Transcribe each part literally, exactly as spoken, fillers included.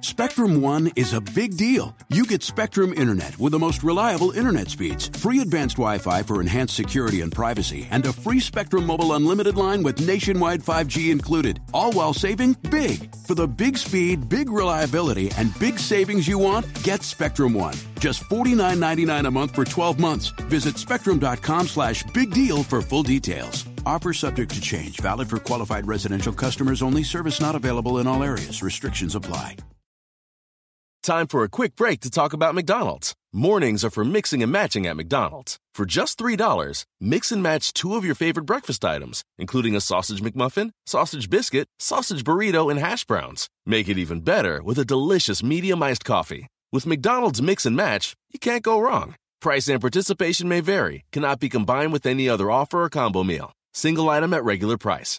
Spectrum One is a big deal. You get Spectrum Internet with the most reliable internet speeds, free advanced Wi-Fi for enhanced security and privacy, and a free Spectrum Mobile Unlimited line with nationwide five G included, all while saving big. For the big speed, big reliability, and big savings you want, get Spectrum One. Just forty-nine ninety-nine a month for twelve months. Visit spectrum.com slash big deal for full details. Offer subject to change. Valid for qualified residential customers only. Service not available in all areas. Restrictions apply. Time for a quick break to talk about McDonald's. Mornings are for mixing and matching at McDonald's. For just three dollars, mix and match two of your favorite breakfast items, including a sausage McMuffin, sausage biscuit, sausage burrito, and hash browns. Make it even better with a delicious medium iced coffee. With McDonald's Mix and Match, you can't go wrong. Price and participation may vary. Cannot be combined with any other offer or combo meal. Single item at regular price.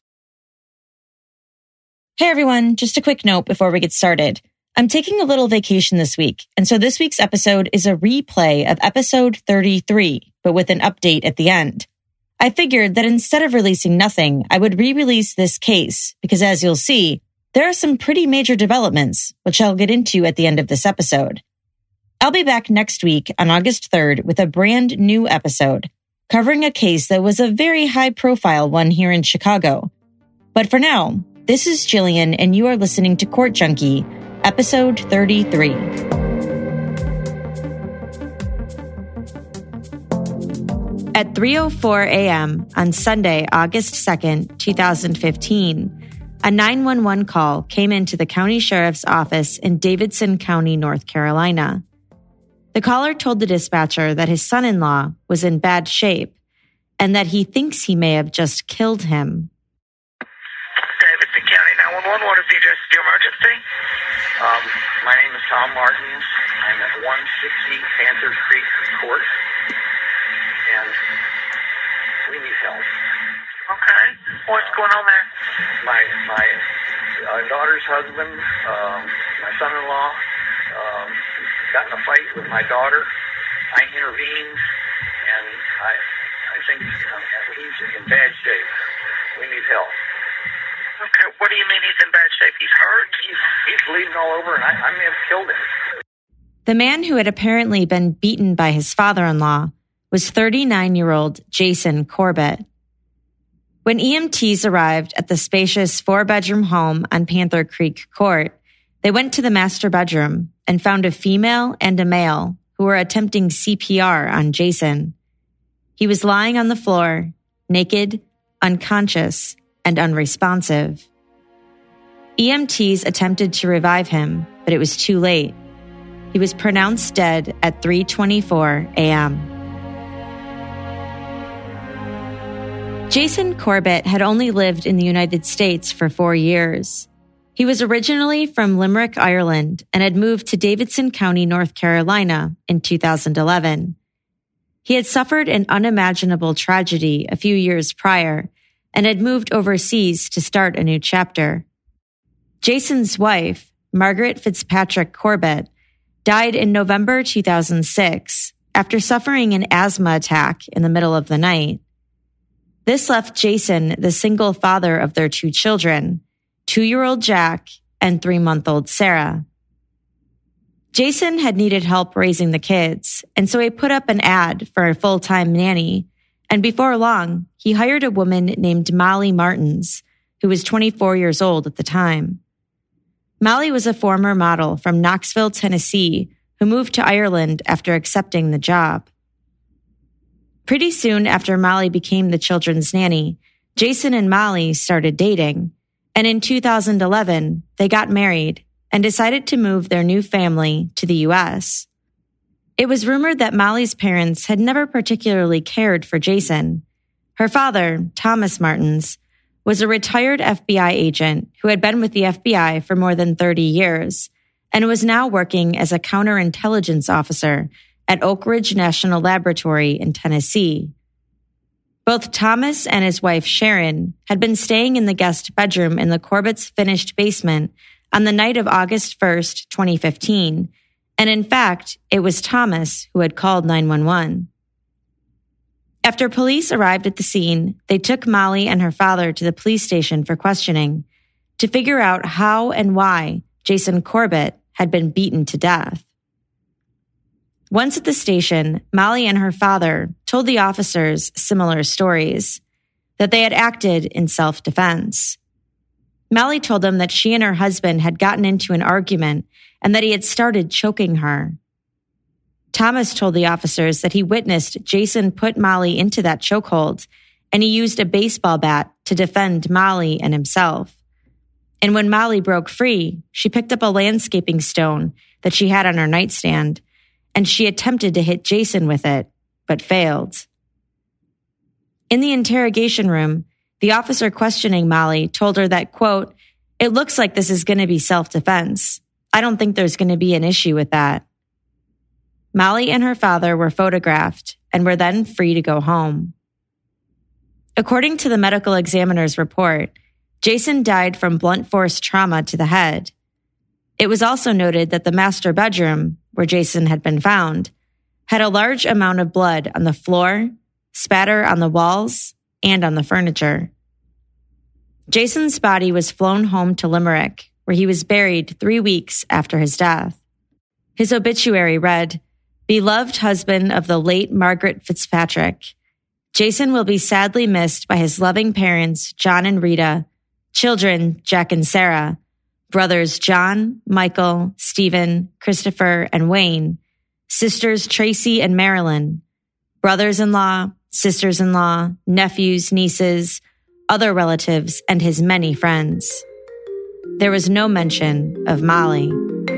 Hey everyone, just a quick note before we get started. I'm taking a little vacation this week, and so this week's episode is a replay of episode thirty-three, but with an update at the end. I figured that instead of releasing nothing, I would re-release this case, because as you'll see, there are some pretty major developments, which I'll get into at the end of this episode. I'll be back next week on August third with a brand new episode, covering a case that was a very high-profile one here in Chicago. But for now, this is Jillian, and you are listening to Court Junkie, Episode thirty-three. At three oh four a.m. on Sunday, August second, twenty fifteen, a nine one one call came into the county sheriff's office in Davidson County, North Carolina. The caller told the dispatcher that his son-in-law was in bad shape and that he thinks he may have just killed him. Davidson County nine one one, what is the address of your emergency? Um, my name is Tom Martins. I'm at one sixty Panther Creek Court, and we need help. Okay. What's going on there? My my uh, daughter's husband, um, my son-in-law, um, got in a fight with my daughter. I intervened, and I I think um, he's in bad shape. We need help. Okay, what do you mean he's in bad shape? He's hurt? He's, he's bleeding all over, and I, I may have killed him. The man who had apparently been beaten by his father-in-law was thirty-nine-year-old Jason Corbett. When E M Ts arrived at the spacious four-bedroom home on Panther Creek Court, they went to the master bedroom and found a female and a male who were attempting C P R on Jason. He was lying on the floor, naked, unconscious, and unresponsive. E M Ts attempted to revive him, but it was too late. He was pronounced dead at three twenty-four a.m. Jason Corbett had only lived in the United States for four years. He was originally from Limerick, Ireland, and had moved to Davidson County, North Carolina in two thousand eleven. He had suffered an unimaginable tragedy a few years prior and had moved overseas to start a new chapter. Jason's wife, Margaret Fitzpatrick Corbett, died in November two thousand six after suffering an asthma attack in the middle of the night. This left Jason the single father of their two children, two-year-old Jack and three-month-old Sarah. Jason had needed help raising the kids, and so he put up an ad for a full-time nanny, and before long, he hired a woman named Molly Martins, who was twenty-four years old at the time. Molly was a former model from Knoxville, Tennessee, who moved to Ireland after accepting the job. Pretty soon after Molly became the children's nanny, Jason and Molly started dating, and in two thousand eleven, they got married and decided to move their new family to the U S. It was rumored that Molly's parents had never particularly cared for Jason. Her father, Thomas Martins, was a retired F B I agent who had been with the F B I for more than thirty years and was now working as a counterintelligence officer at Oak Ridge National Laboratory in Tennessee. Both Thomas and his wife Sharon had been staying in the guest bedroom in the Corbett's finished basement on the night of August first, twenty fifteen, and in fact, it was Thomas who had called nine one one. After police arrived at the scene, they took Molly and her father to the police station for questioning to figure out how and why Jason Corbett had been beaten to death. Once at the station, Molly and her father told the officers similar stories, that they had acted in self-defense. Molly told them that she and her husband had gotten into an argument and that he had started choking her. Thomas told the officers that he witnessed Jason put Molly into that chokehold, and he used a baseball bat to defend Molly and himself. And when Molly broke free, she picked up a landscaping stone that she had on her nightstand, and she attempted to hit Jason with it, but failed. In the interrogation room, the officer questioning Molly told her that, quote, "It looks like this is going to be self-defense. I don't think there's going to be an issue with that." Molly and her father were photographed and were then free to go home. According to the medical examiner's report, Jason died from blunt force trauma to the head. It was also noted that the master bedroom, where Jason had been found, had a large amount of blood on the floor, spatter on the walls, and on the furniture. Jason's body was flown home to Limerick, where he was buried three weeks after his death. His obituary read, "Beloved husband of the late Margaret Fitzpatrick, Jason will be sadly missed by his loving parents, John and Rita, children, Jack and Sarah, brothers John, Michael, Stephen, Christopher, and Wayne, sisters Tracy and Marilyn, brothers-in-law, sisters-in-law, nephews, nieces, other relatives, and his many friends." There was no mention of Molly.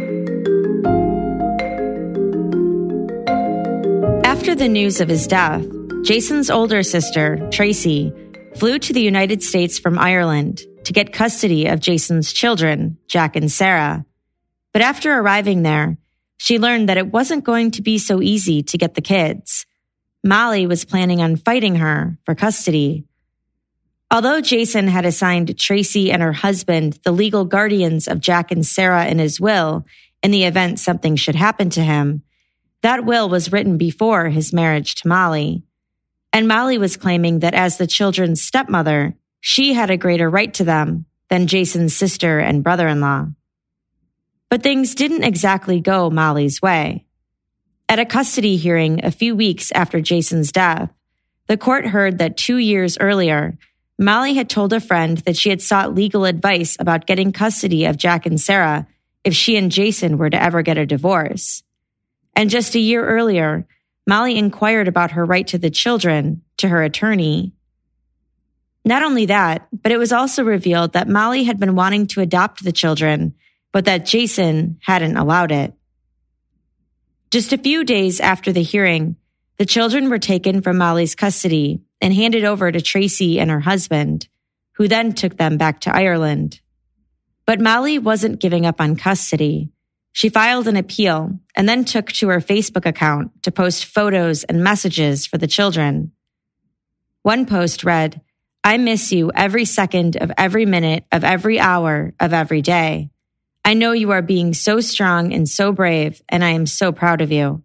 After the news of his death, Jason's older sister, Tracy, flew to the United States from Ireland to get custody of Jason's children, Jack and Sarah. But after arriving there, she learned that it wasn't going to be so easy to get the kids. Molly was planning on fighting her for custody. Although Jason had assigned Tracy and her husband the legal guardians of Jack and Sarah in his will in the event something should happen to him, that will was written before his marriage to Molly. And Molly was claiming that as the children's stepmother, she had a greater right to them than Jason's sister and brother-in-law. But things didn't exactly go Molly's way. At a custody hearing a few weeks after Jason's death, the court heard that two years earlier, Molly had told a friend that she had sought legal advice about getting custody of Jack and Sarah if she and Jason were to ever get a divorce. And just a year earlier, Molly inquired about her right to the children to her attorney. Not only that, but it was also revealed that Molly had been wanting to adopt the children, but that Jason hadn't allowed it. Just a few days after the hearing, the children were taken from Molly's custody and handed over to Tracy and her husband, who then took them back to Ireland. But Molly wasn't giving up on custody. She filed an appeal and then took to her Facebook account to post photos and messages for the children. One post read, "I miss you every second of every minute of every hour of every day. I know you are being so strong and so brave, and I am so proud of you."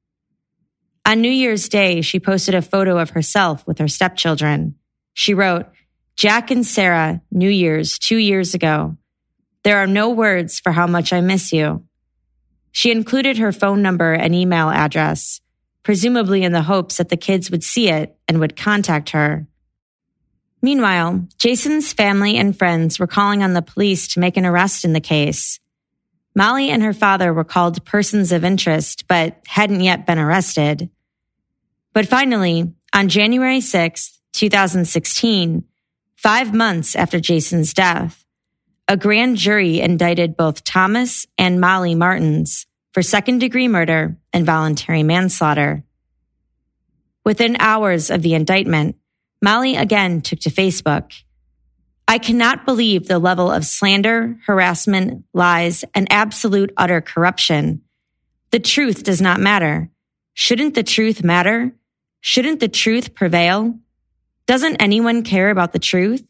On New Year's Day, she posted a photo of herself with her stepchildren. She wrote, "Jack and Sarah, New Year's two years ago. There are no words for how much I miss you." She included her phone number and email address, presumably in the hopes that the kids would see it and would contact her. Meanwhile, Jason's family and friends were calling on the police to make an arrest in the case. Molly and her father were called persons of interest, but hadn't yet been arrested. But finally, on January sixth, twenty sixteen, five months after Jason's death, a grand jury indicted both Thomas and Molly Martins for second-degree murder and voluntary manslaughter. Within hours of the indictment, Molly again took to Facebook. "I cannot believe the level of slander, harassment, lies, and absolute utter corruption. The truth does not matter. Shouldn't the truth matter? Shouldn't the truth prevail? Doesn't anyone care about the truth?"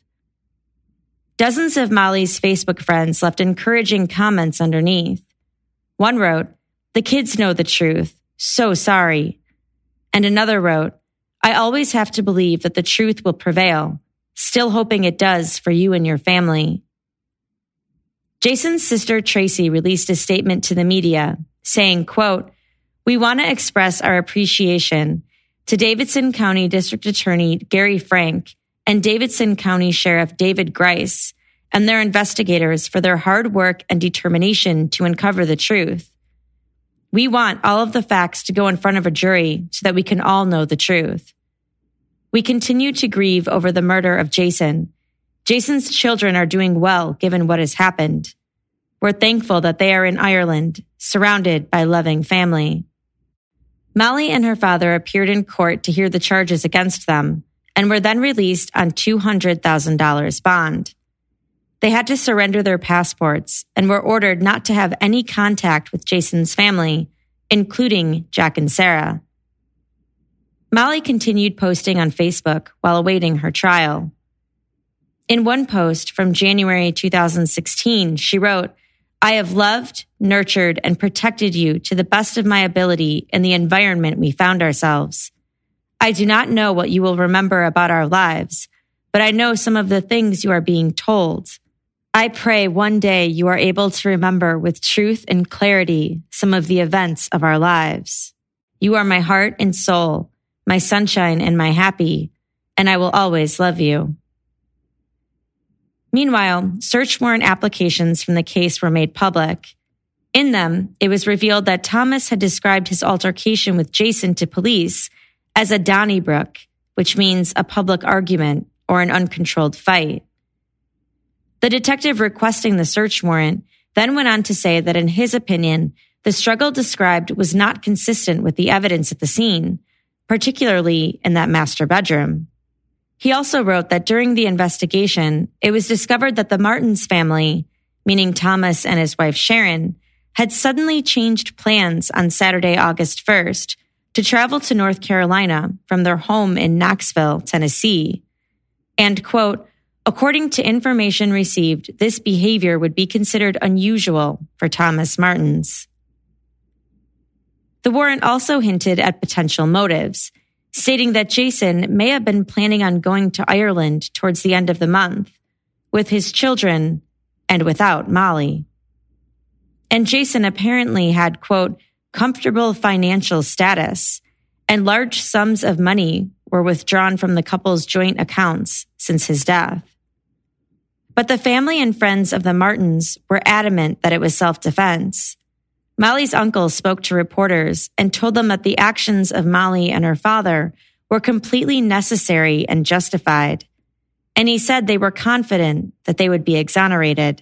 Dozens of Molly's Facebook friends left encouraging comments underneath. One wrote, "The kids know the truth. So sorry." And another wrote, "I always have to believe that the truth will prevail. Still hoping it does for you and your family." Jason's sister Tracy released a statement to the media saying, quote, "We want to express our appreciation to Davidson County District Attorney Gary Frank and Davidson County Sheriff David Grice and their investigators for their hard work and determination to uncover the truth. We want all of the facts to go in front of a jury so that we can all know the truth. We continue to grieve over the murder of Jason. Jason's children are doing well given what has happened. We're thankful that they are in Ireland, surrounded by loving family." Molly and her father appeared in court to hear the charges against them and were then released on two hundred thousand dollars bond. They had to surrender their passports and were ordered not to have any contact with Jason's family, including Jack and Sarah. Molly continued posting on Facebook while awaiting her trial. In one post from January two thousand sixteen, she wrote, "I have loved, nurtured, and protected you to the best of my ability in the environment we found ourselves. I do not know what you will remember about our lives, but I know some of the things you are being told. I pray one day you are able to remember with truth and clarity some of the events of our lives. You are my heart and soul, my sunshine and my happy, and I will always love you." Meanwhile, search warrant applications from the case were made public. In them, it was revealed that Thomas had described his altercation with Jason to police as a Donnybrook, which means a public argument or an uncontrolled fight. The detective requesting the search warrant then went on to say that in his opinion, the struggle described was not consistent with the evidence at the scene, particularly in that master bedroom. He also wrote that during the investigation, it was discovered that the Martins family, meaning Thomas and his wife Sharon, had suddenly changed plans on Saturday, August first, to travel to North Carolina from their home in Knoxville, Tennessee. And, quote, "According to information received, this behavior would be considered unusual for Thomas Martins." The warrant also hinted at potential motives, stating that Jason may have been planning on going to Ireland towards the end of the month, with his children and without Molly. And Jason apparently had, quote, "comfortable financial status," and large sums of money were withdrawn from the couple's joint accounts since his death. But the family and friends of the Martins were adamant that it was self-defense. Molly's uncle spoke to reporters and told them that the actions of Molly and her father were completely necessary and justified, and he said they were confident that they would be exonerated.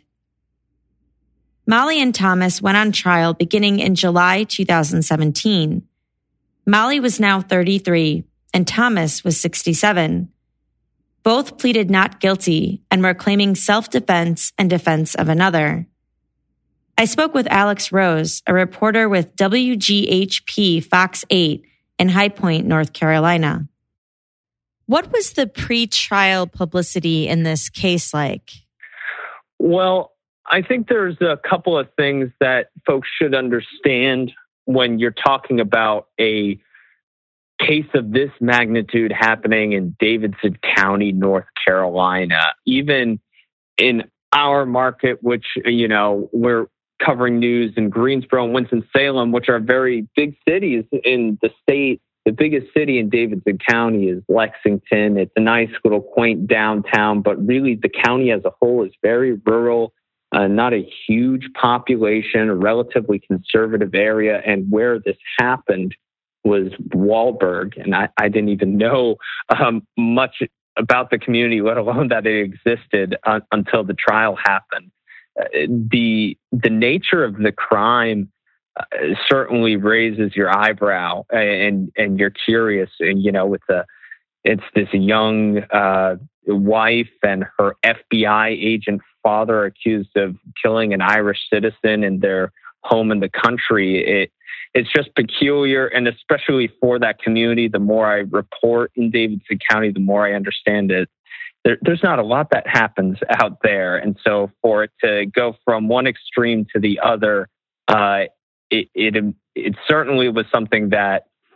Molly and Thomas went on trial beginning in July two thousand seventeen. Molly was now thirty-three and Thomas was sixty-seven. Both pleaded not guilty and were claiming self-defense and defense of another. I spoke with Alex Rose, a reporter with W G H P Fox eight in High Point, North Carolina. What was the pre-trial publicity in this case like? Well, I think there's a couple of things that folks should understand when you're talking about a case of this magnitude happening in Davidson County, North Carolina. Even in our market, which, you know, we're covering news in Greensboro and Winston-Salem, which are very big cities in the state. The biggest city in Davidson County is Lexington. It's a nice little quaint downtown, but really the county as a whole is very rural, uh, not a huge population, a relatively conservative area. And where this happened was Wahlberg. And I, I didn't even know um, much about the community, let alone that it existed uh, until the trial happened. The the nature of the crime uh, certainly raises your eyebrow, and and you're curious. And you know, with the it's this young uh, wife and her F B I agent father accused of killing an Irish citizen in their home in the country. It it's just peculiar, and especially for that community. The more I report in Davidson County, the more I understand it. There, there's not a lot that happens out there. And so for it to go from one extreme to the other, uh, it, it, it certainly was something that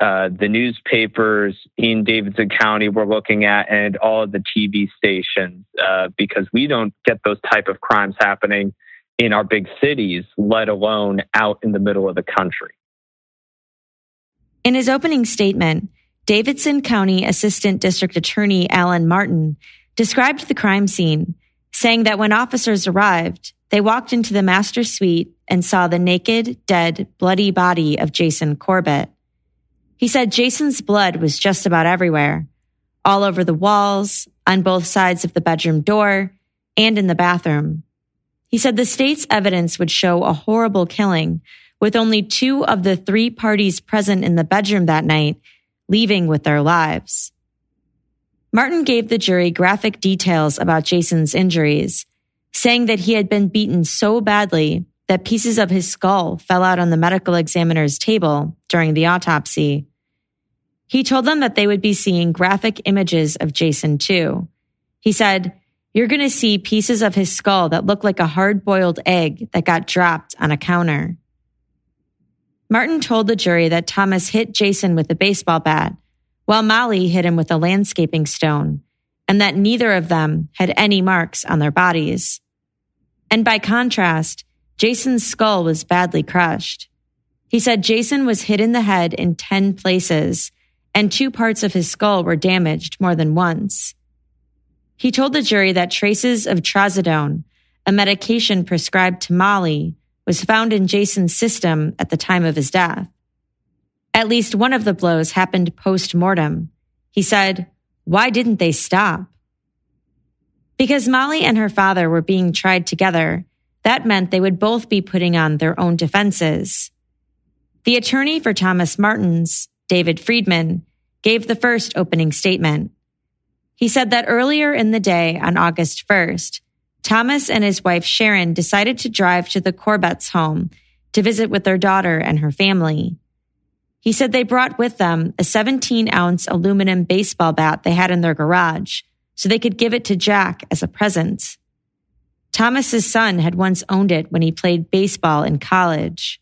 uh, the newspapers in Davidson County were looking at, and all of the T V stations, uh, because we don't get those type of crimes happening in our big cities, let alone out in the middle of the country. In his opening statement, Davidson County Assistant District Attorney Alan Martin described the crime scene, saying that when officers arrived, they walked into the master suite and saw the naked, dead, bloody body of Jason Corbett. He said Jason's blood was just about everywhere, all over the walls, on both sides of the bedroom door, and in the bathroom. He said the state's evidence would show a horrible killing, with only two of the three parties present in the bedroom that night leaving with their lives. Martin gave the jury graphic details about Jason's injuries, saying that he had been beaten so badly that pieces of his skull fell out on the medical examiner's table during the autopsy. He told them that they would be seeing graphic images of Jason too. He said, "You're going to see pieces of his skull that look like a hard-boiled egg that got dropped on a counter." Martin told the jury that Thomas hit Jason with a baseball bat, while Molly hit him with a landscaping stone, and that neither of them had any marks on their bodies. And by contrast, Jason's skull was badly crushed. He said Jason was hit in the head in ten places, and two parts of his skull were damaged more than once. He told the jury that traces of trazodone, a medication prescribed to Molly, was found in Jason's system at the time of his death. At least one of the blows happened post-mortem. He said, "Why didn't they stop?" Because Molly and her father were being tried together, that meant they would both be putting on their own defenses. The attorney for Thomas Martins, David Friedman, gave the first opening statement. He said that earlier in the day on August first, Thomas and his wife Sharon decided to drive to the Corbetts' home to visit with their daughter and her family. He said they brought with them a seventeen-ounce aluminum baseball bat they had in their garage so they could give it to Jack as a present. Thomas's son had once owned it when he played baseball in college.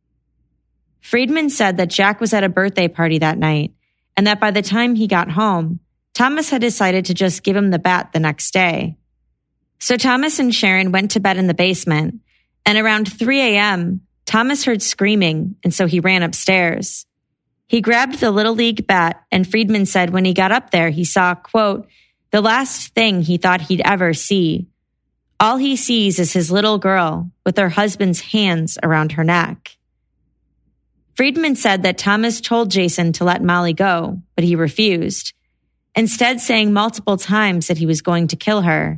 Friedman said that Jack was at a birthday party that night and that by the time he got home, Thomas had decided to just give him the bat the next day. So Thomas and Sharon went to bed in the basement, and around three a.m., Thomas heard screaming, and so he ran upstairs. He grabbed the Little League bat, and Friedman said when he got up there, he saw, quote, the last thing he thought he'd ever see. All he sees is his little girl with her husband's hands around her neck. Friedman said that Thomas told Jason to let Molly go, but he refused, instead saying multiple times that he was going to kill her.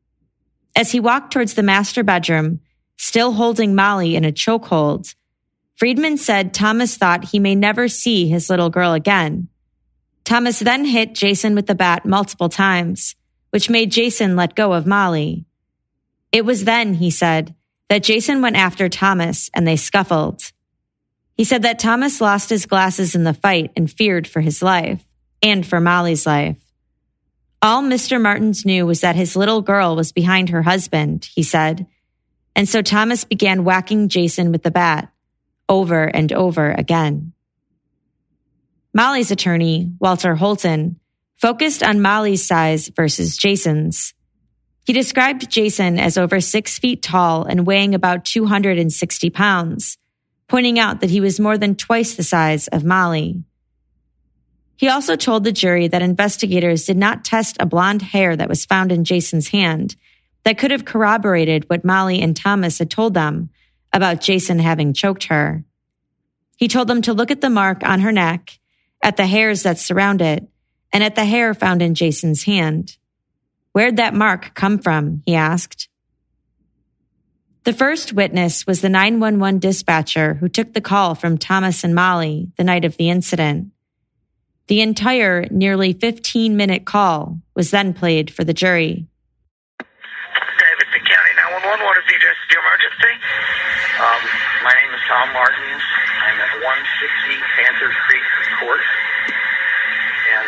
As he walked towards the master bedroom, still holding Molly in a chokehold, Friedman said Thomas thought he may never see his little girl again. Thomas then hit Jason with the bat multiple times, which made Jason let go of Molly. It was then, he said, that Jason went after Thomas and they scuffled. He said that Thomas lost his glasses in the fight and feared for his life and for Molly's life. All Mister Martins knew was that his little girl was behind her husband, he said, and so Thomas began whacking Jason with the bat over and over again. Molly's attorney, Walter Holton, focused on Molly's size versus Jason's. He described Jason as over six feet tall and weighing about two hundred sixty pounds, pointing out that he was more than twice the size of Molly. He also told the jury that investigators did not test a blonde hair that was found in Jason's hand that could have corroborated what Molly and Thomas had told them about Jason having choked her. He told them to look at the mark on her neck, at the hairs that surround it, and at the hair found in Jason's hand. Where'd that mark come from? He asked. The first witness was the nine one one dispatcher who took the call from Thomas and Molly the night of the incident. The entire nearly fifteen-minute call was then played for the jury. Davidson County nine one one, what is the address of your emergency? Um, my name is Tom Martins. I'm at one sixty Panther Creek Court, and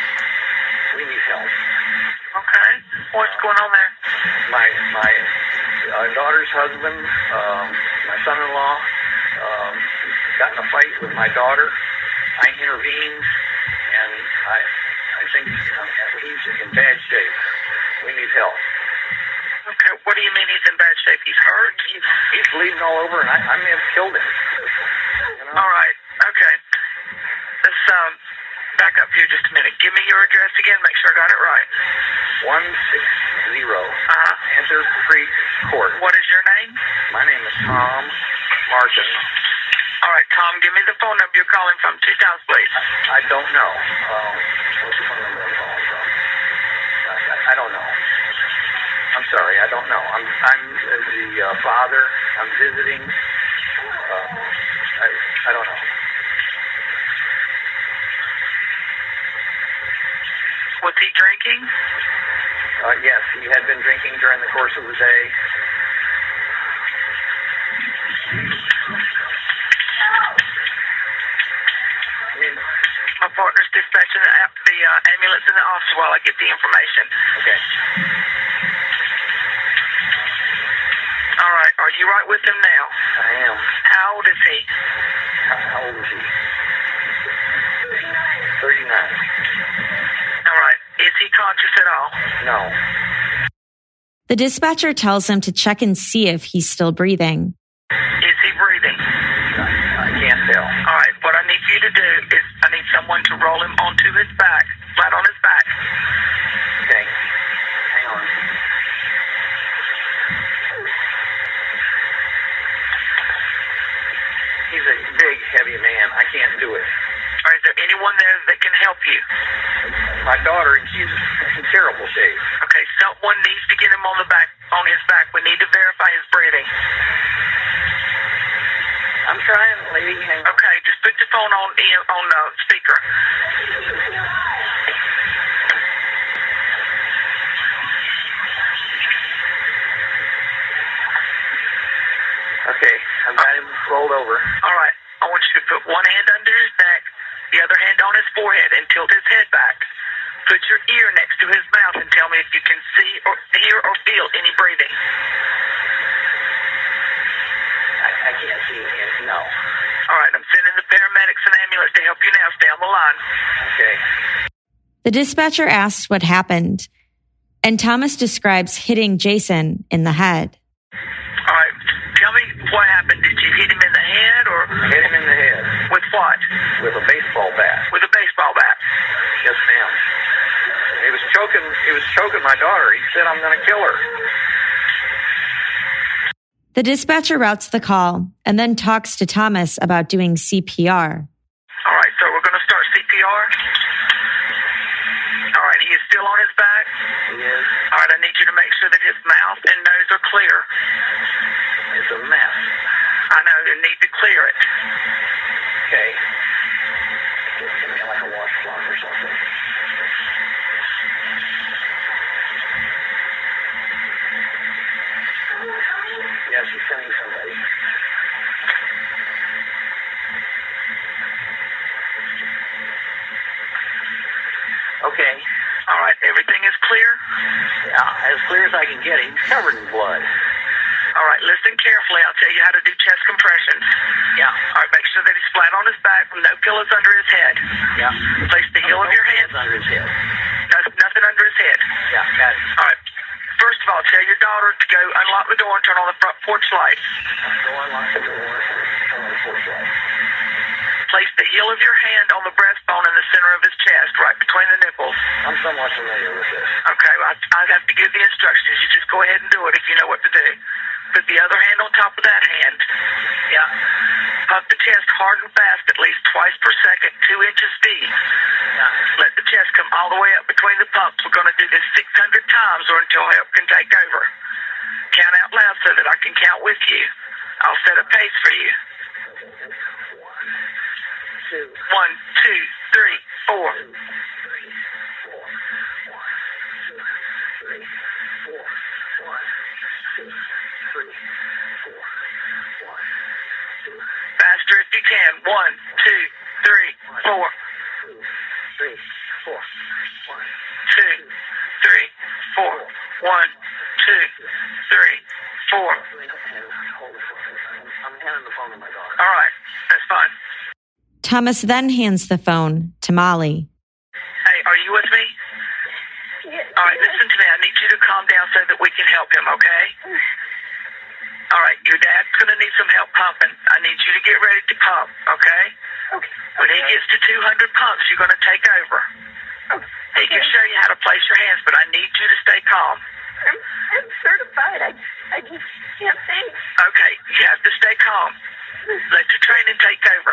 we need help. Okay. What's going on there? My my uh, daughter's husband, um, my son-in-law, um, got in a fight with my daughter. I intervened, and I I think um, he's in bad shape. We need help. Okay, what do you mean he's in bad shape? He's hurt? He's, he's bleeding all over, and I, I may have killed him. You know? All right, okay. Let's um, back up here just a minute. Give me your address again, make sure I got it right. one sixty Uh-huh. Panther Creek Court. What is your name? My name is Tom Martin. All right, Tom, give me the phone number you're calling from. Two times, please. I don't know. Um, what's the phone number I'm calling from? I, I, I don't know. I'm sorry, I don't know. I'm I'm the uh, father. I'm visiting. Uh, I I don't know. Was he drinking? Uh, yes, he had been drinking during the course of the day. I mean, My partner's dispatching the, the uh, ambulance in the office while I get the information. okay. All right, are you right with him now? I am. How old is he? How, how old is he? thirty-nine. All right, is he conscious at all? No. The dispatcher tells him to check and see if he's still breathing. Is he breathing? I, I can't tell. All right, what I need you to do is I need someone to roll him onto his back, flat on his back. Okay. Hang on. He's a big, heavy man. I can't do it. Or is there anyone there that can help you? My daughter, and she's in terrible shape. Okay, someone needs to get him on the back, on his back. We need to verify his breathing. I'm trying, lady. Hang on. Okay, just put your phone on on uh, speaker. Okay, I've got him rolled over. All right, I want you to put one hand under his neck, the other hand on his forehead, and tilt his head back. Put your ear next to his mouth and tell me if you can see or hear or feel any breathing. I, I can't see him. No. All right, I'm sending the paramedics and ambulance to help you now. Stay on the line. Okay. The dispatcher asks what happened, and Thomas describes hitting Jason in the head. All right, tell me what happened. Did you hit him in the head or I hit him in the head with what? with a baseball bat. With a baseball bat. Yes, ma'am. He was choking. He was choking my daughter. He said, "I'm going to kill her." The dispatcher routes the call and then talks to Thomas about doing C P R. All right, so we're going to start C P R. All right, he is still on his back. He is. All right, I need you to make sure that his mouth and nose are clear. It's a mess. I know, you need to clear it. Okay. Give me like a washcloth or something. Yes, he's sending somebody. Okay. All right, everything is clear? Yeah, as clear as I can get. He's covered in blood. All right, listen carefully. I'll tell you how to do chest compressions. Yeah. All right, make sure that he's flat on his back with no pillows under his head. Yeah. Place the heel No of your hand. hands under his head. No, nothing under his head. Yeah, got it. All right. First of all, tell your daughter to go unlock the door and turn on the front porch lights. Go unlock the door. Turn on the porch light. Place the heel of your hand on the breastbone in the center of his chest, right between the nipples. I'm somewhat familiar with this. Okay, well, I, I have to give the instructions. You just go ahead and do it if you know what to do. Put the other hand on top of that hand. Yeah. Pump the chest hard and fast, at least twice per second, two inches deep. Yeah. Let the chest come all the way up between the pumps. We're going to do this six hundred times or until help can take over. Count out loud so that I can count with you. I'll set a pace for you. Two. One, two, three, four. Faster if you can. One, two, three, four. Three, four. One. Two, three, four. One, two, three, four. Hold the phone. I'm handing the phone to my daughter. All right, that's fine. Thomas then hands the phone to Molly. Hey, are you with me? Yes. All right, listen to me. I need you to calm down so that we can help him, okay? All right, your dad's going to need some help pumping. I need you to get ready to pump, okay? Okay. When he gets to two hundred pumps, you're going to take over. Okay. He can show you how to place your hands, but I need you to stay calm. I'm, I'm certified. I, I just can't think. Okay, you have to stay calm. Let your training take over.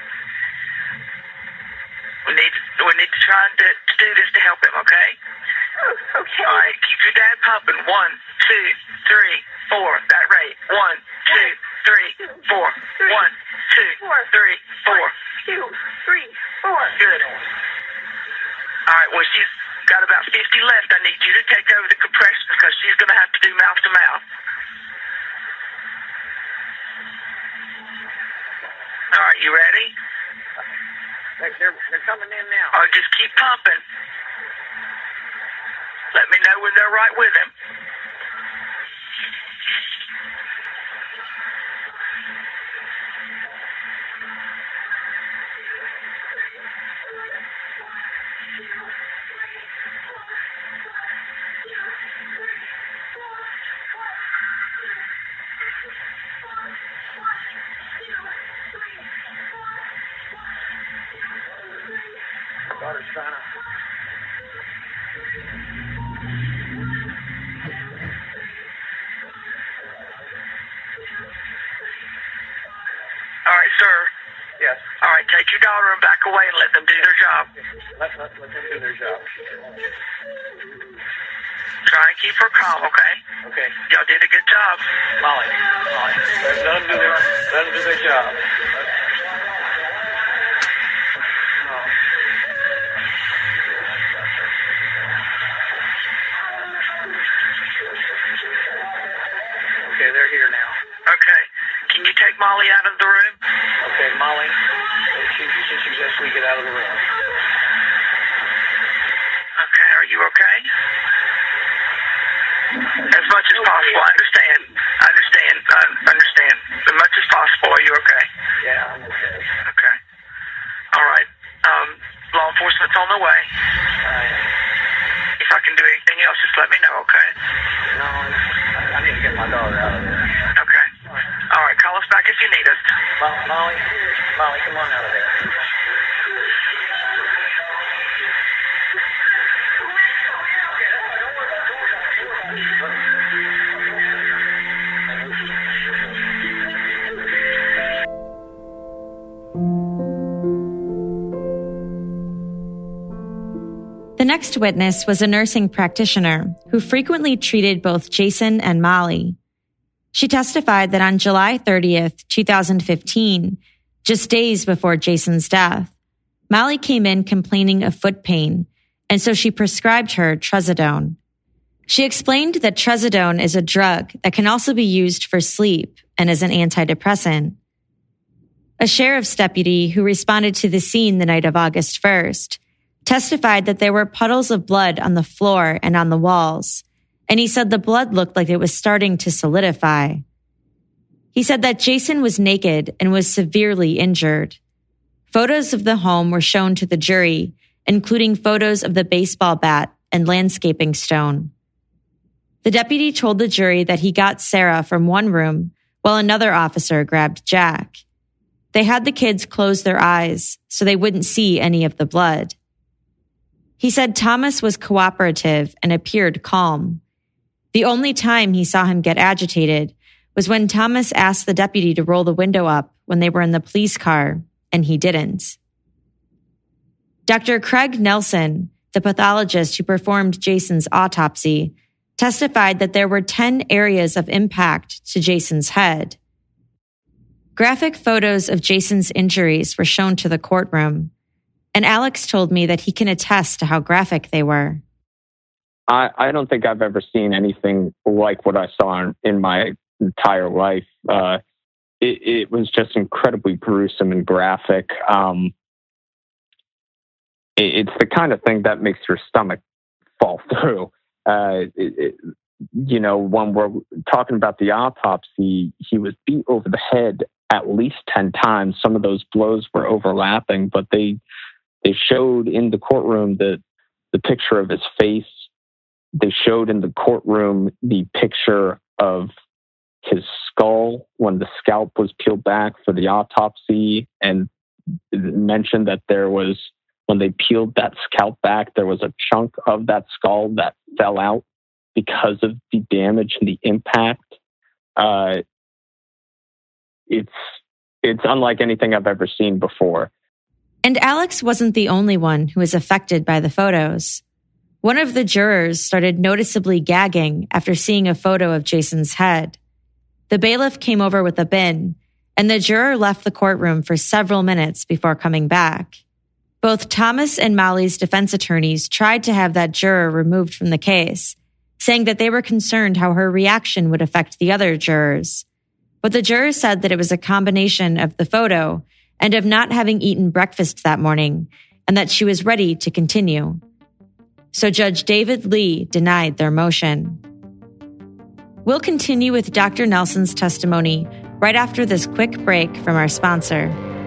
We need we need to try to, to do this to help him, okay? Oh, okay. All right, keep your dad pumping. One, two, three, four. That rate. One, two, three, four. Three, One, two, four, three, four. One, two, three, four. Good. All right, well, she's got about fifty left. I need you to take over the compressions because she's going to have to do mouth to mouth. All right, you ready? They're, they're, they're coming in now. All right, just keep pumping. Let me know when they're right with him. Daughter's trying to... All right, sir. Yes. All right, take your daughter and back away and let them do their job. Let, let, let them do their job. Try and keep her calm, okay? Okay. Y'all did a good job. Molly. Molly. Let, let them do their, let them do their job. Okay, they're here now. Okay. Can you take Molly out of the room? Okay, Molly, she, she suggests we get out of the room. Okay, are you okay? As much as possible. I understand. I understand. I understand. As much as possible. Are you okay? Yeah, I'm okay. Okay. All right. Um, law enforcement's on the way. All right. If I can do anything else, just let me know, okay? No, I, I need to get my daughter out of there. Okay. All right, call us back if you need us. Mo- Molly, Molly, come on out of there. The next witness was a nursing practitioner who frequently treated both Jason and Molly. She testified that on July thirtieth, twenty fifteen, just days before Jason's death, Molly came in complaining of foot pain, and so she prescribed her trazodone. She explained that trazodone is a drug that can also be used for sleep and is an antidepressant. A sheriff's deputy who responded to the scene the night of August first testified that there were puddles of blood on the floor and on the walls, and he said the blood looked like it was starting to solidify. He said that Jason was naked and was severely injured. Photos of the home were shown to the jury, including photos of the baseball bat and landscaping stone. The deputy told the jury that he got Sarah from one room while another officer grabbed Jack. They had the kids close their eyes so they wouldn't see any of the blood. He said Thomas was cooperative and appeared calm. The only time he saw him get agitated was when Thomas asked the deputy to roll the window up when they were in the police car, and he didn't. Doctor Craig Nelson, the pathologist who performed Jason's autopsy, testified that there were ten areas of impact to Jason's head. Graphic photos of Jason's injuries were shown to the courtroom, and Alex told me that he can attest to how graphic they were. I, I don't think I've ever seen anything like what I saw in, in my entire life. Uh, it, it was just incredibly gruesome and graphic. Um, it, it's the kind of thing that makes your stomach fall through. Uh, it, it, you know, when we're talking about the autopsy, he was beat over the head at least ten times. Some of those blows were overlapping, but they they showed in the courtroom the, the picture of his face. They showed in the courtroom the picture of his skull when the scalp was peeled back for the autopsy, and mentioned that there was, when they peeled that scalp back, there was a chunk of that skull that fell out because of the damage and the impact. Uh, it's it's unlike anything I've ever seen before. And Alex wasn't the only one who was affected by the photos. One of the jurors started noticeably gagging after seeing a photo of Jason's head. The bailiff came over with a bin, and the juror left the courtroom for several minutes before coming back. Both Thomas and Molly's defense attorneys tried to have that juror removed from the case, saying that they were concerned how her reaction would affect the other jurors. But the juror said that it was a combination of the photo and of not having eaten breakfast that morning, and that she was ready to continue. So Judge David Lee denied their motion. We'll continue with Doctor Nelson's testimony right after this quick break from our sponsor.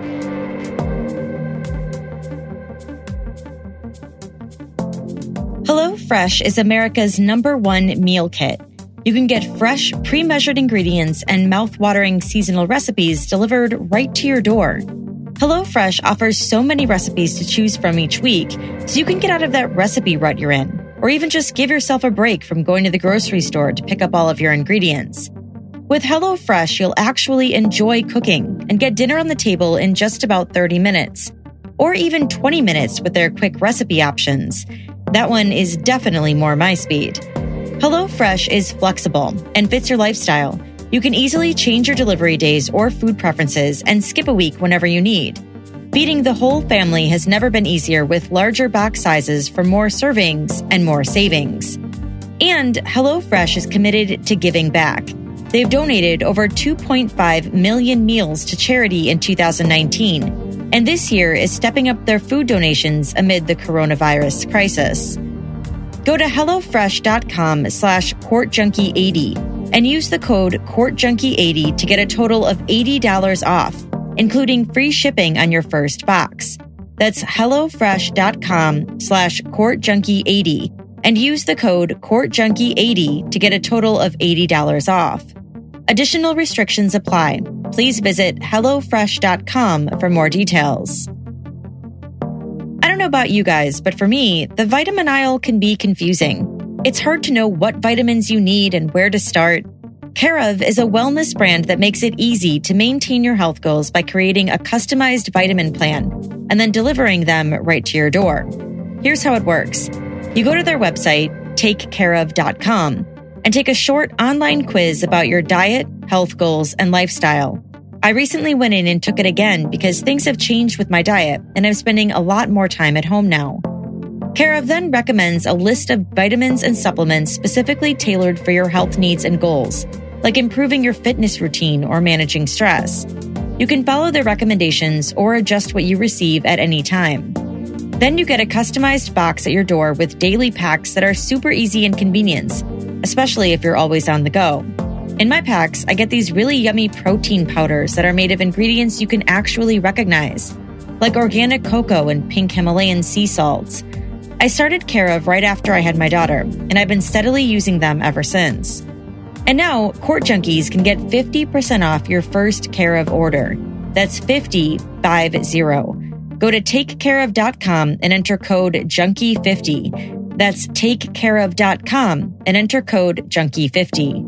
HelloFresh is America's number one meal kit. You can get fresh, pre-measured ingredients and mouth-watering seasonal recipes delivered right to your door. HelloFresh offers so many recipes to choose from each week, so you can get out of that recipe rut you're in, or even just give yourself a break from going to the grocery store to pick up all of your ingredients. With HelloFresh, you'll actually enjoy cooking and get dinner on the table in just about thirty minutes, or even twenty minutes with their quick recipe options. That one is definitely more my speed. HelloFresh is flexible and fits your lifestyle. You can easily change your delivery days or food preferences and skip a week whenever you need. Feeding the whole family has never been easier with larger box sizes for more servings and more savings. And HelloFresh is committed to giving back. They've donated over two point five million meals to charity in two thousand nineteen, and this year is stepping up their food donations amid the coronavirus crisis. Go to HelloFresh.com slash CourtJunkie80 and use the code CourtJunkie eighty to get a total of eighty dollars off, including free shipping on your first box. That's HelloFresh.com slash CourtJunkie80 and use the code CourtJunkie80 to get a total of eighty dollars off. Additional restrictions apply. Please visit HelloFresh dot com for more details. I don't know about you guys, but for me, the vitamin aisle can be confusing. It's hard to know what vitamins you need and where to start. Care of is a wellness brand that makes it easy to maintain your health goals by creating a customized vitamin plan and then delivering them right to your door. Here's how it works. You go to their website, take care of dot com, and take a short online quiz about your diet, health goals, and lifestyle. I recently went in and took it again because things have changed with my diet and I'm spending a lot more time at home now. Care of then recommends a list of vitamins and supplements specifically tailored for your health needs and goals, like improving your fitness routine or managing stress. You can follow their recommendations or adjust what you receive at any time. Then you get a customized box at your door with daily packs that are super easy and convenient, especially if you're always on the go. In my packs, I get these really yummy protein powders that are made of ingredients you can actually recognize, like organic cocoa and pink Himalayan sea salts. I started Care of right after I had my daughter, and I've been steadily using them ever since. And now, Court Junkies can get fifty percent off your first Care of order. That's fifty, five zero. Go to take care of dot com and enter code junkie fifty. That's take care of dot com and enter code junkie fifty.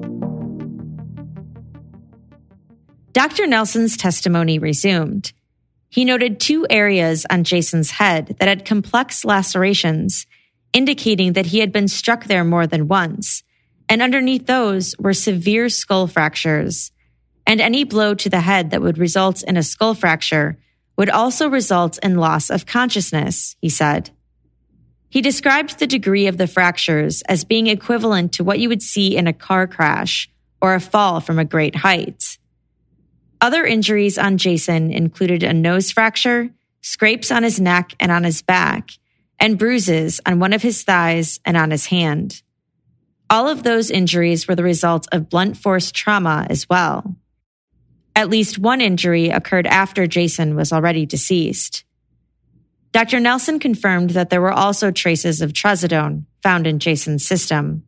Doctor Nelson's testimony resumed. He noted two areas on Jason's head that had complex lacerations, indicating that he had been struck there more than once, and underneath those were severe skull fractures. And any blow to the head that would result in a skull fracture would also result in loss of consciousness, he said. He described the degree of the fractures as being equivalent to what you would see in a car crash or a fall from a great height. Other injuries on Jason included a nose fracture, scrapes on his neck and on his back, and bruises on one of his thighs and on his hand. All of those injuries were the result of blunt force trauma as well. At least one injury occurred after Jason was already deceased. Doctor Nelson confirmed that there were also traces of trazodone found in Jason's system.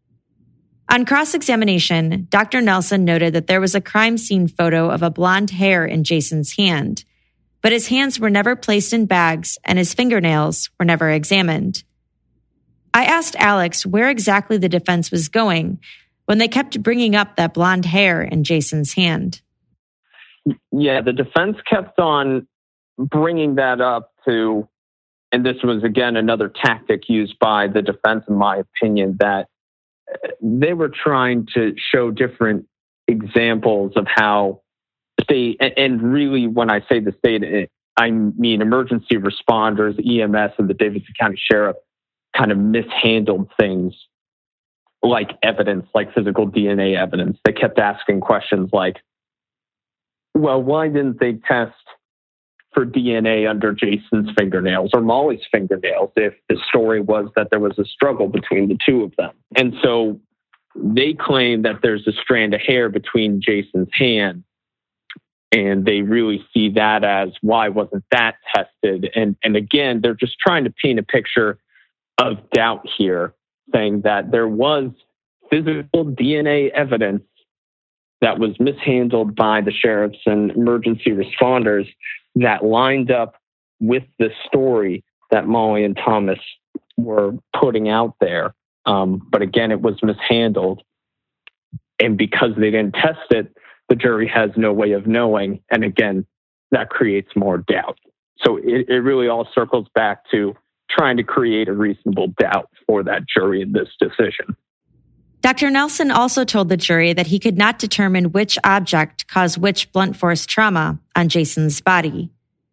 On cross-examination, Doctor Nelson noted that there was a crime scene photo of a blonde hair in Jason's hand, but his hands were never placed in bags and his fingernails were never examined. I asked Alex where exactly the defense was going when they kept bringing up that blonde hair in Jason's hand. Yeah, the defense kept on bringing that up to, and this was again another tactic used by the defense, in my opinion, that they were trying to show different examples of how state, and really when I say the state, I mean emergency responders, E M S, and the Davidson County Sheriff kind of mishandled things like evidence, like physical D N A evidence. They kept asking questions like, well, why didn't they test for D N A under Jason's fingernails or Molly's fingernails if the story was that there was a struggle between the two of them? And so they claim that there's a strand of hair between Jason's hand, and they really see that as, why wasn't that tested? And, and again, they're just trying to paint a picture of doubt here, saying that there was physical D N A evidence that was mishandled by the sheriffs and emergency responders that lined up with the story that Molly and Thomas were putting out there. Um, but again, it was mishandled. And because they didn't test it, the jury has no way of knowing. And again, that creates more doubt. So it, it really all circles back to trying to create a reasonable doubt for that jury in this decision. Doctor Nelson also told the jury that he could not determine which object caused which blunt force trauma on Jason's body.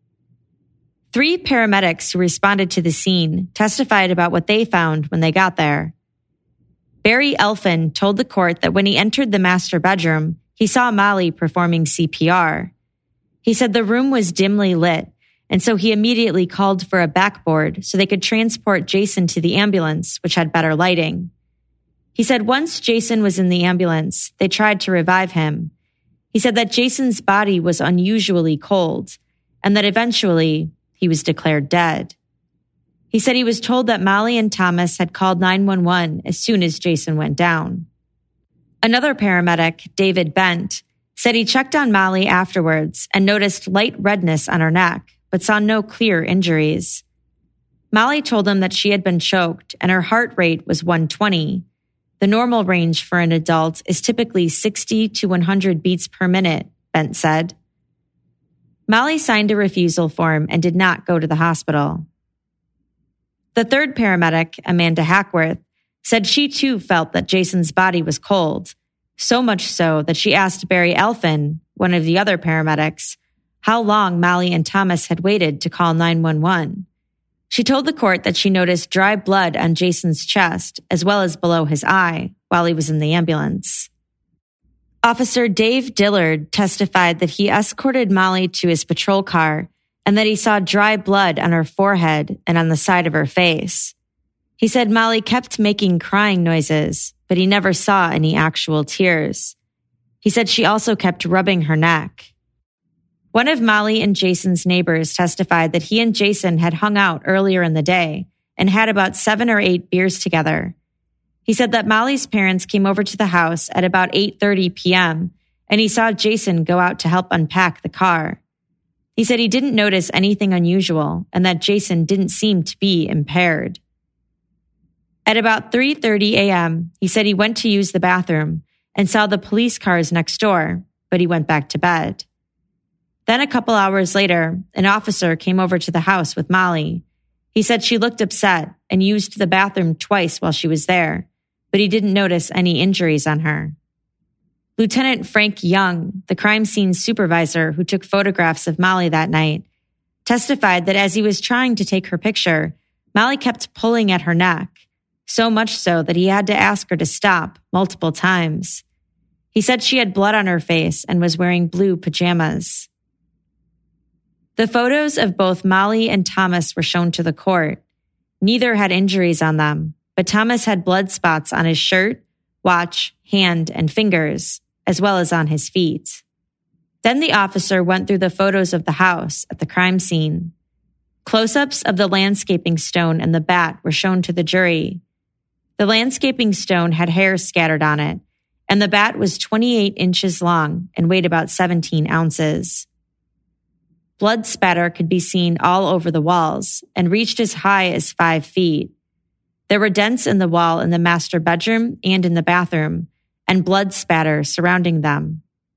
Three paramedics who responded to the scene testified about what they found when they got there. Barry Elfin told the court that when he entered the master bedroom, he saw Molly performing C P R. He said the room was dimly lit, and so he immediately called for a backboard so they could transport Jason to the ambulance, which had better lighting. He said once Jason was in the ambulance, they tried to revive him. He said that Jason's body was unusually cold and that eventually he was declared dead. He said he was told that Molly and Thomas had called nine one one as soon as Jason went down. Another paramedic, David Bent, said he checked on Molly afterwards and noticed light redness on her neck, but saw no clear injuries. Molly told him that she had been choked and her heart rate was one twenty. The normal range for an adult is typically sixty to one hundred beats per minute, Bent said. Molly signed a refusal form and did not go to the hospital. The third paramedic, Amanda Hackworth, said she too felt that Jason's body was cold, so much so that she asked Barry Elfin, one of the other paramedics, how long Molly and Thomas had waited to call nine one one. She told the court that she noticed dry blood on Jason's chest as well as below his eye while he was in the ambulance. Officer Dave Dillard testified that he escorted Molly to his patrol car and that he saw dry blood on her forehead and on the side of her face. He said Molly kept making crying noises, but he never saw any actual tears. He said she also kept rubbing her neck. One of Molly and Jason's neighbors testified that he and Jason had hung out earlier in the day and had about seven or eight beers together. He said that Molly's parents came over to the house at about eight thirty p.m. and he saw Jason go out to help unpack the car. He said he didn't notice anything unusual and that Jason didn't seem to be impaired. At about three thirty a.m., he said he went to use the bathroom and saw the police cars next door, but he went back to bed. Then a couple hours later, an officer came over to the house with Molly. He said she looked upset and used the bathroom twice while she was there, but he didn't notice any injuries on her. Lieutenant Frank Young, the crime scene supervisor who took photographs of Molly that night, testified that as he was trying to take her picture, Molly kept pulling at her neck, so much so that he had to ask her to stop multiple times. He said she had blood on her face and was wearing blue pajamas. The photos of both Molly and Thomas were shown to the court. Neither had injuries on them, but Thomas had blood spots on his shirt, watch, hand, and fingers, as well as on his feet. Then the officer went through the photos of the house at the crime scene. Close-ups of the landscaping stone and the bat were shown to the jury. The landscaping stone had hair scattered on it, and the bat was twenty-eight inches long and weighed about seventeen ounces. Blood spatter could be seen all over the walls and reached as high as five feet. There were dents in the wall in the master bedroom and in the bathroom, and blood spatter surrounding them.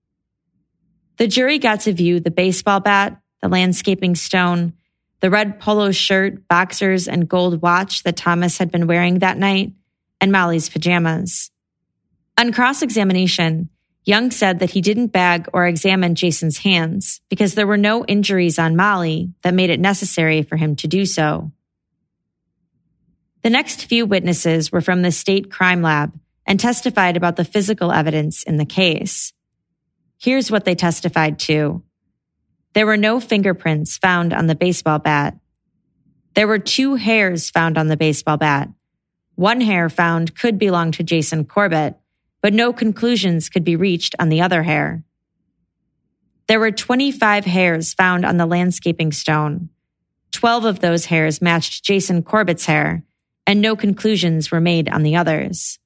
The jury got to view the baseball bat, the landscaping stone, the red polo shirt, boxers, and gold watch that Thomas had been wearing that night, and Molly's pajamas. On cross-examination, Young said that he didn't bag or examine Jason's hands because there were no injuries on Molly that made it necessary for him to do so. The next few witnesses were from the state crime lab and testified about the physical evidence in the case. Here's what they testified to. There were no fingerprints found on the baseball bat. There were two hairs found on the baseball bat. One hair found could belong to Jason Corbett, but no conclusions could be reached on the other hair. There were twenty-five hairs found on the landscaping stone. Twelve of those hairs matched Jason Corbett's hair, and no conclusions were made on the others.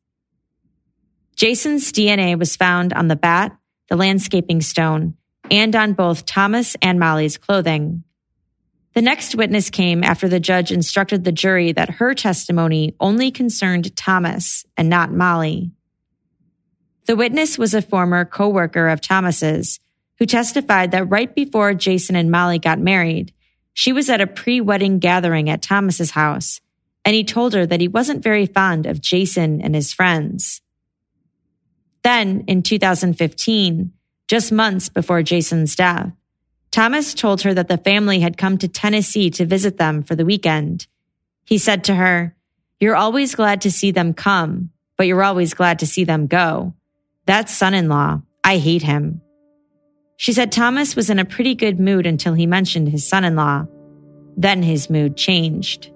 Jason's D N A was found on the bat, the landscaping stone, and on both Thomas and Molly's clothing. The next witness came after the judge instructed the jury that her testimony only concerned Thomas and not Molly. The witness was a former co-worker of Thomas's who testified that right before Jason and Molly got married, she was at a pre-wedding gathering at Thomas's house, and he told her that he wasn't very fond of Jason and his friends. Then, in two thousand fifteen, just months before Jason's death, Thomas told her that the family had come to Tennessee to visit them for the weekend. He said to her, "You're always glad to see them come, but you're always glad to see them go. That son-in-law, I hate him." She said Thomas was in a pretty good mood until he mentioned his son-in-law. Then his mood changed.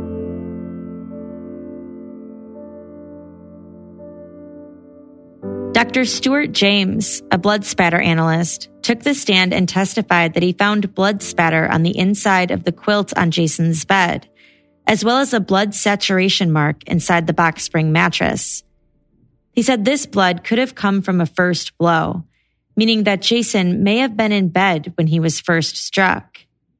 Doctor Stuart James, a blood spatter analyst, took the stand and testified that he found blood spatter on the inside of the quilt on Jason's bed, as well as a blood saturation mark inside the box spring mattress. He said this blood could have come from a first blow, meaning that Jason may have been in bed when he was first struck.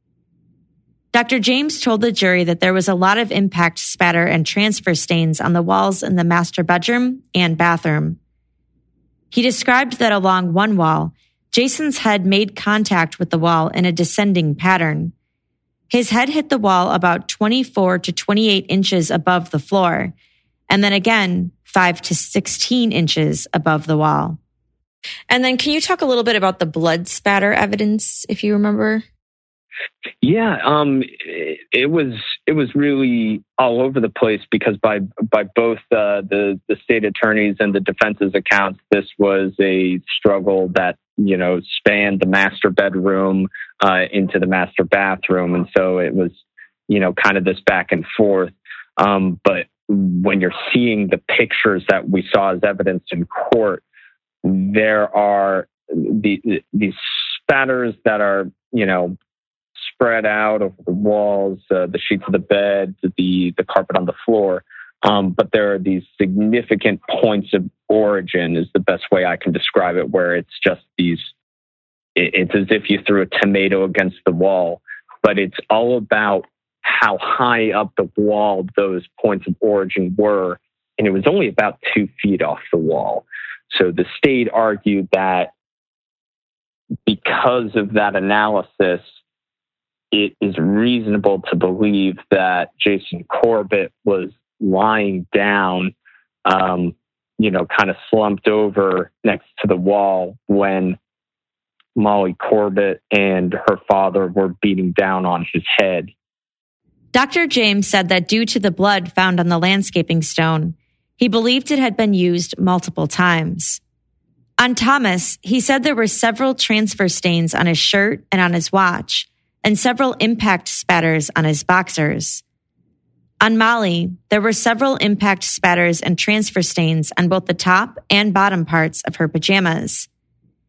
Doctor James told the jury that there was a lot of impact spatter and transfer stains on the walls in the master bedroom and bathroom. He described that along one wall, Jason's head made contact with the wall in a descending pattern. His head hit the wall about twenty-four to twenty-eight inches above the floor, and then again, five to sixteen inches above the wall. And then can you talk a little bit about the blood spatter evidence, if you remember? Yeah, um, it, it was it was really all over the place because by by both uh, the the state attorneys and the defense's accounts, this was a struggle that you know spanned the master bedroom uh, into the master bathroom, and so it was you know kind of this back and forth. Um, but when you're seeing the pictures that we saw as evidence in court, there are the, these spatters that are you know. spread out over the walls, uh, the sheets of the bed, the the carpet on the floor. Um, but there are these significant points of origin is the best way I can describe it, where it's just these, it, it's as if you threw a tomato against the wall, but it's all about how high up the wall those points of origin were. And it was only about two feet off the wall. So the state argued that because of that analysis, it is reasonable to believe that Jason Corbett was lying down, um, you know, kind of slumped over next to the wall when Molly Corbett and her father were beating down on his head. Doctor James said that due to the blood found on the landscaping stone, he believed it had been used multiple times. On Thomas, he said there were several transfer stains on his shirt and on his watch, and several impact spatters on his boxers. On Molly, there were several impact spatters and transfer stains on both the top and bottom parts of her pajamas.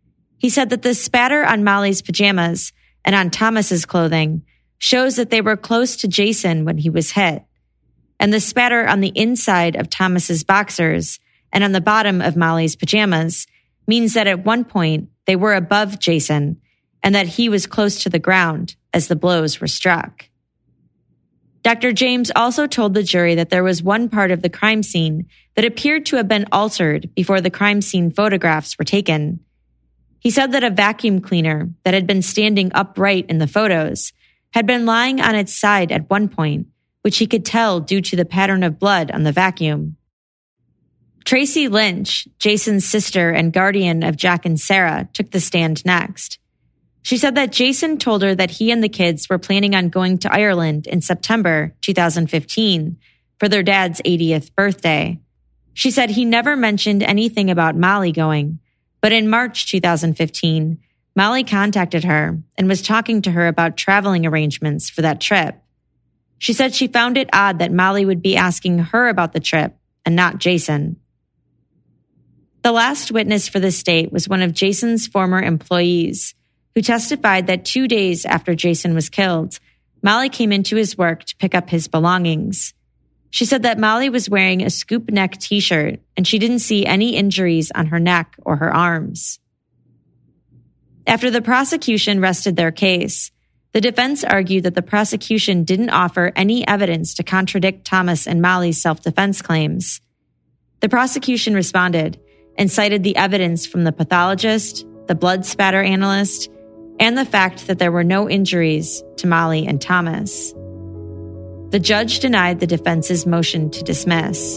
He said that the spatter on Molly's pajamas and on Thomas's clothing shows that they were close to Jason when he was hit. And the spatter on the inside of Thomas's boxers and on the bottom of Molly's pajamas means that at one point they were above Jason and that he was close to the ground as the blows were struck. Doctor James also told the jury that there was one part of the crime scene that appeared to have been altered before the crime scene photographs were taken. He said that a vacuum cleaner that had been standing upright in the photos had been lying on its side at one point, which he could tell due to the pattern of blood on the vacuum. Tracy Lynch, Jason's sister and guardian of Jack and Sarah, took the stand next. She said that Jason told her that he and the kids were planning on going to Ireland in September two thousand fifteen for their dad's eightieth birthday. She said he never mentioned anything about Molly going, but in March two thousand fifteen, Molly contacted her and was talking to her about traveling arrangements for that trip. She said she found it odd that Molly would be asking her about the trip and not Jason. The last witness for the state was one of Jason's former employees, who testified that two days after Jason was killed, Molly came into his work to pick up his belongings. She said that Molly was wearing a scoop neck t-shirt and she didn't see any injuries on her neck or her arms. After the prosecution rested their case, the defense argued that the prosecution didn't offer any evidence to contradict Thomas and Molly's self-defense claims. The prosecution responded and cited the evidence from the pathologist, the blood spatter analyst, and the fact that there were no injuries to Molly and Thomas. The judge denied the defense's motion to dismiss.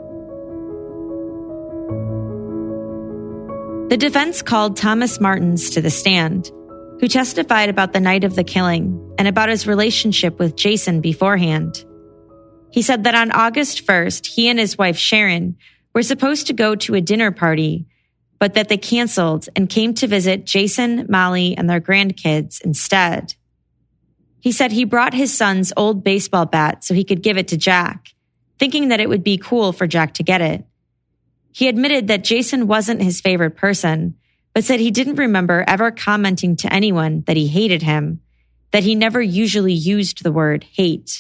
The defense called Thomas Martins to the stand, who testified about the night of the killing and about his relationship with Jason beforehand. He said that on August first, he and his wife Sharon were supposed to go to a dinner party, but that they canceled and came to visit Jason, Molly, and their grandkids instead. He said he brought his son's old baseball bat so he could give it to Jack, thinking that it would be cool for Jack to get it. He admitted that Jason wasn't his favorite person, but said he didn't remember ever commenting to anyone that he hated him, that he never usually used the word hate.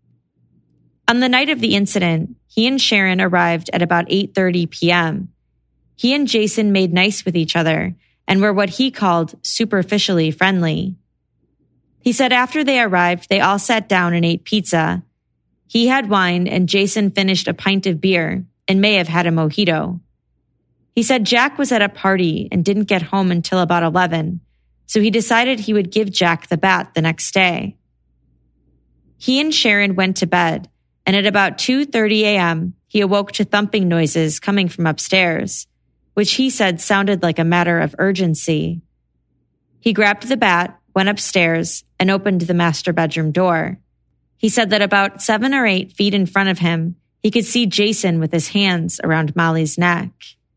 On the night of the incident, he and Sharon arrived at about eight thirty p.m. He and Jason made nice with each other and were what he called superficially friendly. He said after they arrived, they all sat down and ate pizza. He had wine and Jason finished a pint of beer and may have had a mojito. He said Jack was at a party and didn't get home until about eleven, so he decided he would give Jack the bat the next day. He and Sharon went to bed, and at about two thirty a.m., he awoke to thumping noises coming from upstairs, which he said sounded like a matter of urgency. He grabbed the bat, went upstairs, and opened the master bedroom door. He said that about seven or eight feet in front of him, he could see Jason with his hands around Molly's neck.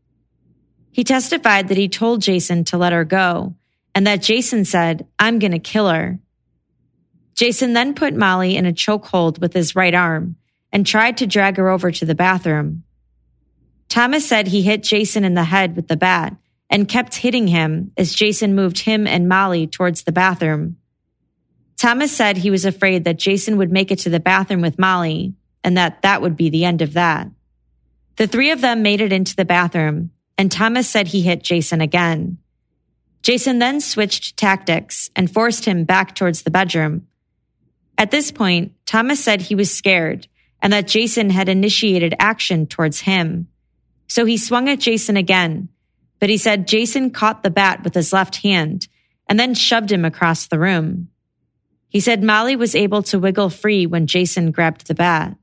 He testified that he told Jason to let her go, and that Jason said, "I'm going to kill her." Jason then put Molly in a chokehold with his right arm and tried to drag her over to the bathroom. Thomas said he hit Jason in the head with the bat and kept hitting him as Jason moved him and Molly towards the bathroom. Thomas said he was afraid that Jason would make it to the bathroom with Molly and that that would be the end of that. The three of them made it into the bathroom, and Thomas said he hit Jason again. Jason then switched tactics and forced him back towards the bedroom. At this point, Thomas said he was scared and that Jason had initiated action towards him. So he swung at Jason again, but he said Jason caught the bat with his left hand and then shoved him across the room. He said Molly was able to wiggle free when Jason grabbed the bat.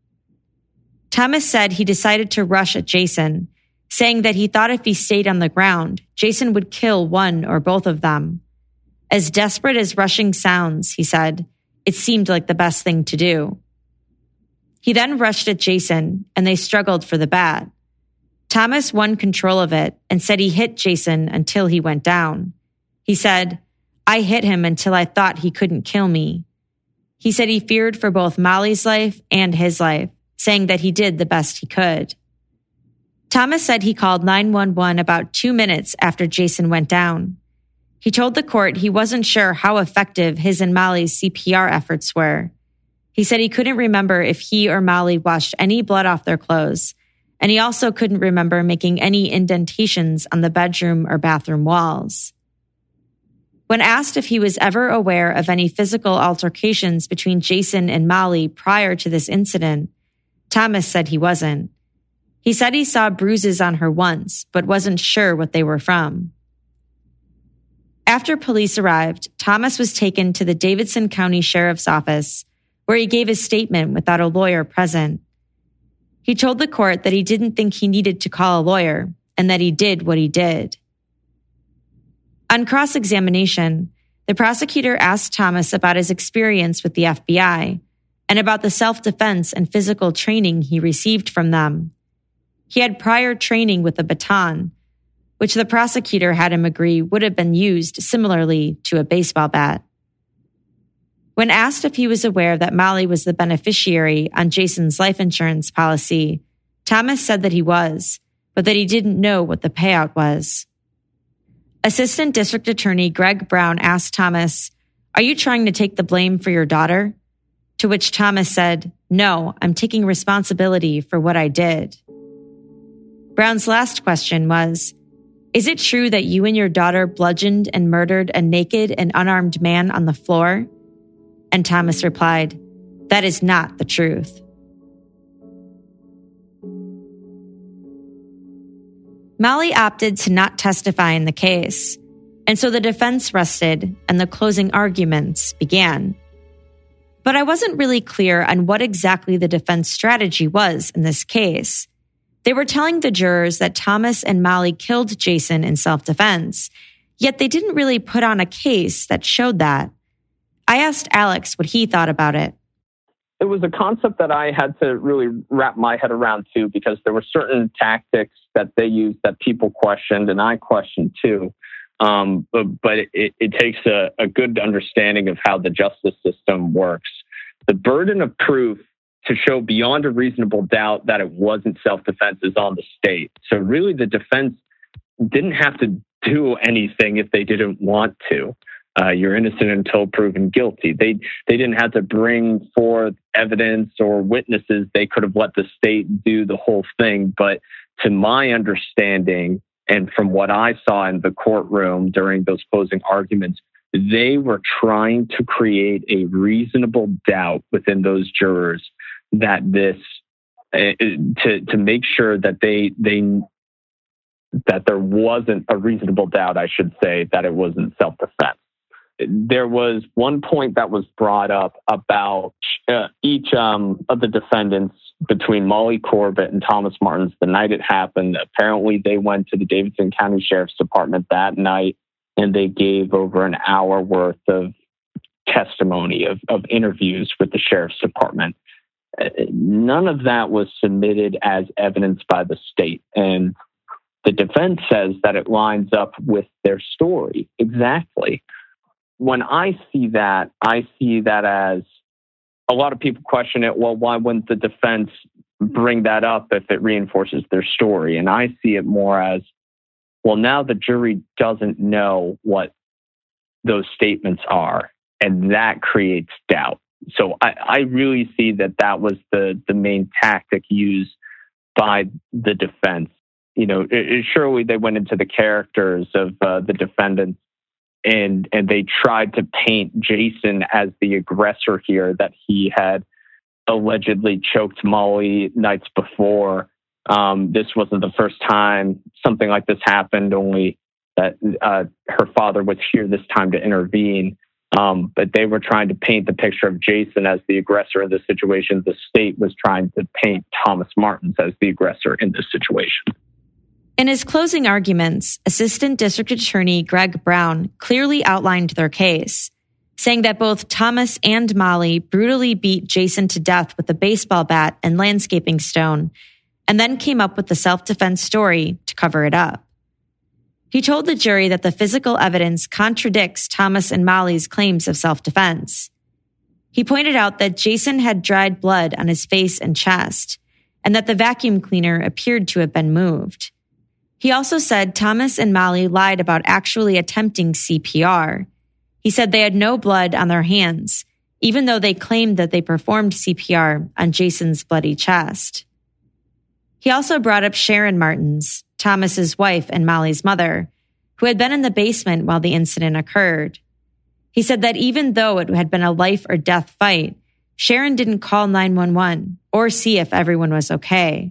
Thomas said he decided to rush at Jason, saying that he thought if he stayed on the ground, Jason would kill one or both of them. As desperate as rushing sounds, he said, it seemed like the best thing to do. He then rushed at Jason, and they struggled for the bat. Thomas won control of it and said he hit Jason until he went down. He said, "I hit him until I thought he couldn't kill me." He said he feared for both Molly's life and his life, saying that he did the best he could. Thomas said he called nine one one about two minutes after Jason went down. He told the court he wasn't sure how effective his and Molly's C P R efforts were. He said he couldn't remember if he or Molly washed any blood off their clothes, and he also couldn't remember making any indentations on the bedroom or bathroom walls. When asked if he was ever aware of any physical altercations between Jason and Molly prior to this incident, Thomas said he wasn't. He said he saw bruises on her once, but wasn't sure what they were from. After police arrived, Thomas was taken to the Davidson County Sheriff's Office, where he gave his statement without a lawyer present. He told the court that he didn't think he needed to call a lawyer and that he did what he did. On cross-examination, the prosecutor asked Thomas about his experience with the F B I and about the self-defense and physical training he received from them. He had prior training with a baton, which the prosecutor had him agree would have been used similarly to a baseball bat. When asked if he was aware that Molly was the beneficiary on Jason's life insurance policy, Thomas said that he was, but that he didn't know what the payout was. Assistant District Attorney Greg Brown asked Thomas, "Are you trying to take the blame for your daughter?" To which Thomas said, "No, I'm taking responsibility for what I did." Brown's last question was, "Is it true that you and your daughter bludgeoned and murdered a naked and unarmed man on the floor?" And Thomas replied, "That is not the truth." Molly opted to not testify in the case, and so the defense rested and the closing arguments began. But I wasn't really clear on what exactly the defense strategy was in this case. They were telling the jurors that Thomas and Molly killed Jason in self-defense, yet they didn't really put on a case that showed that. I asked Alex what he thought about it. It was a concept that I had to really wrap my head around too, because there were certain tactics that they used that people questioned and I questioned too. Um, but but it, it takes a, a good understanding of how the justice system works. The burden of proof to show beyond a reasonable doubt that it wasn't self-defense is on the state. So really the defense didn't have to do anything if they didn't want to. Uh, you're innocent until proven guilty. They they didn't have to bring forth evidence or witnesses. They could have let the state do the whole thing. But to my understanding, and from what I saw in the courtroom during those closing arguments, they were trying to create a reasonable doubt within those jurors that this, uh, to to make sure that they they that there wasn't a reasonable doubt, I should say, that it wasn't self-defense. There was one point that was brought up about uh, each um, of the defendants between Molly Corbett and Thomas Martins the night it happened. Apparently, they went to the Davidson County Sheriff's Department that night and they gave over an hour worth of testimony, of, of interviews with the Sheriff's Department. Uh, none of that was submitted as evidence by the state. And the defense says that it lines up with their story exactly. When I see that, I see that as a lot of people question it. Well, why wouldn't the defense bring that up if it reinforces their story? And I see it more as, well, now the jury doesn't know what those statements are, and that creates doubt. So I, I really see that that was the, the main tactic used by the defense. You know, it, it, surely they went into the characters of uh, the defendants and and they tried to paint Jason as the aggressor here, that he had allegedly choked Molly nights before. Um, this wasn't the first time something like this happened, only that uh, her father was here this time to intervene. Um, but they were trying to paint the picture of Jason as the aggressor in this situation. The state was trying to paint Thomas Martins as the aggressor in this situation. In his closing arguments, Assistant District Attorney Greg Brown clearly outlined their case, saying that both Thomas and Molly brutally beat Jason to death with a baseball bat and landscaping stone, and then came up with the self-defense story to cover it up. He told the jury that the physical evidence contradicts Thomas and Molly's claims of self-defense. He pointed out that Jason had dried blood on his face and chest, and that the vacuum cleaner appeared to have been moved. He also said Thomas and Molly lied about actually attempting C P R. He said they had no blood on their hands, even though they claimed that they performed C P R on Jason's bloody chest. He also brought up Sharon Martins, Thomas's wife and Molly's mother, who had been in the basement while the incident occurred. He said that even though it had been a life or death fight, Sharon didn't call nine one one or see if everyone was okay.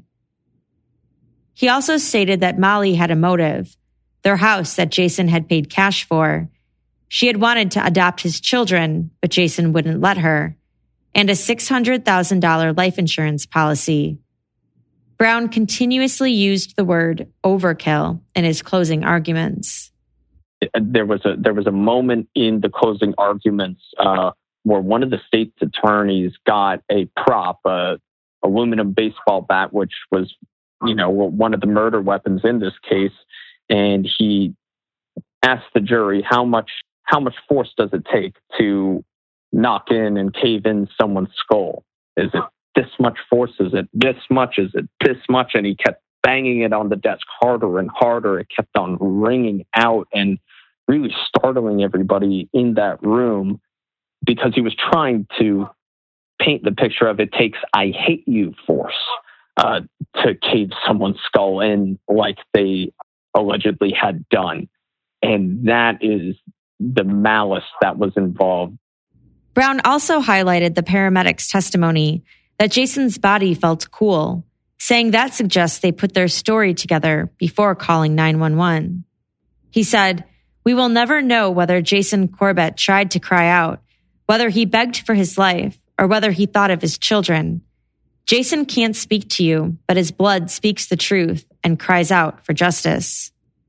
He also stated that Molly had a motive, their house that Jason had paid cash for. She had wanted to adopt his children, but Jason wouldn't let her, and a six hundred thousand dollars life insurance policy. Brown continuously used the word overkill in his closing arguments. There was a there was a moment in the closing arguments uh, where one of the state's attorneys got a prop, a aluminum baseball bat, which was, you know, one of the murder weapons in this case, and he asked the jury how much how much force does it take to knock in and cave in someone's skull? Is it this much force? Is it this much? Is it this much? And he kept banging it on the desk harder and harder. It kept on ringing out and really startling everybody in that room, because he was trying to paint the picture of it takes I hate you force uh, to cave someone's skull in like they allegedly had done. And that is the malice that was involved. Brown also highlighted the paramedics' testimony that Jason's body felt cool, saying that suggests they put their story together before calling nine one one. He said, "We will never know whether Jason Corbett tried to cry out, whether he begged for his life, or whether he thought of his children. Jason can't speak to you, but his blood speaks the truth and cries out for justice."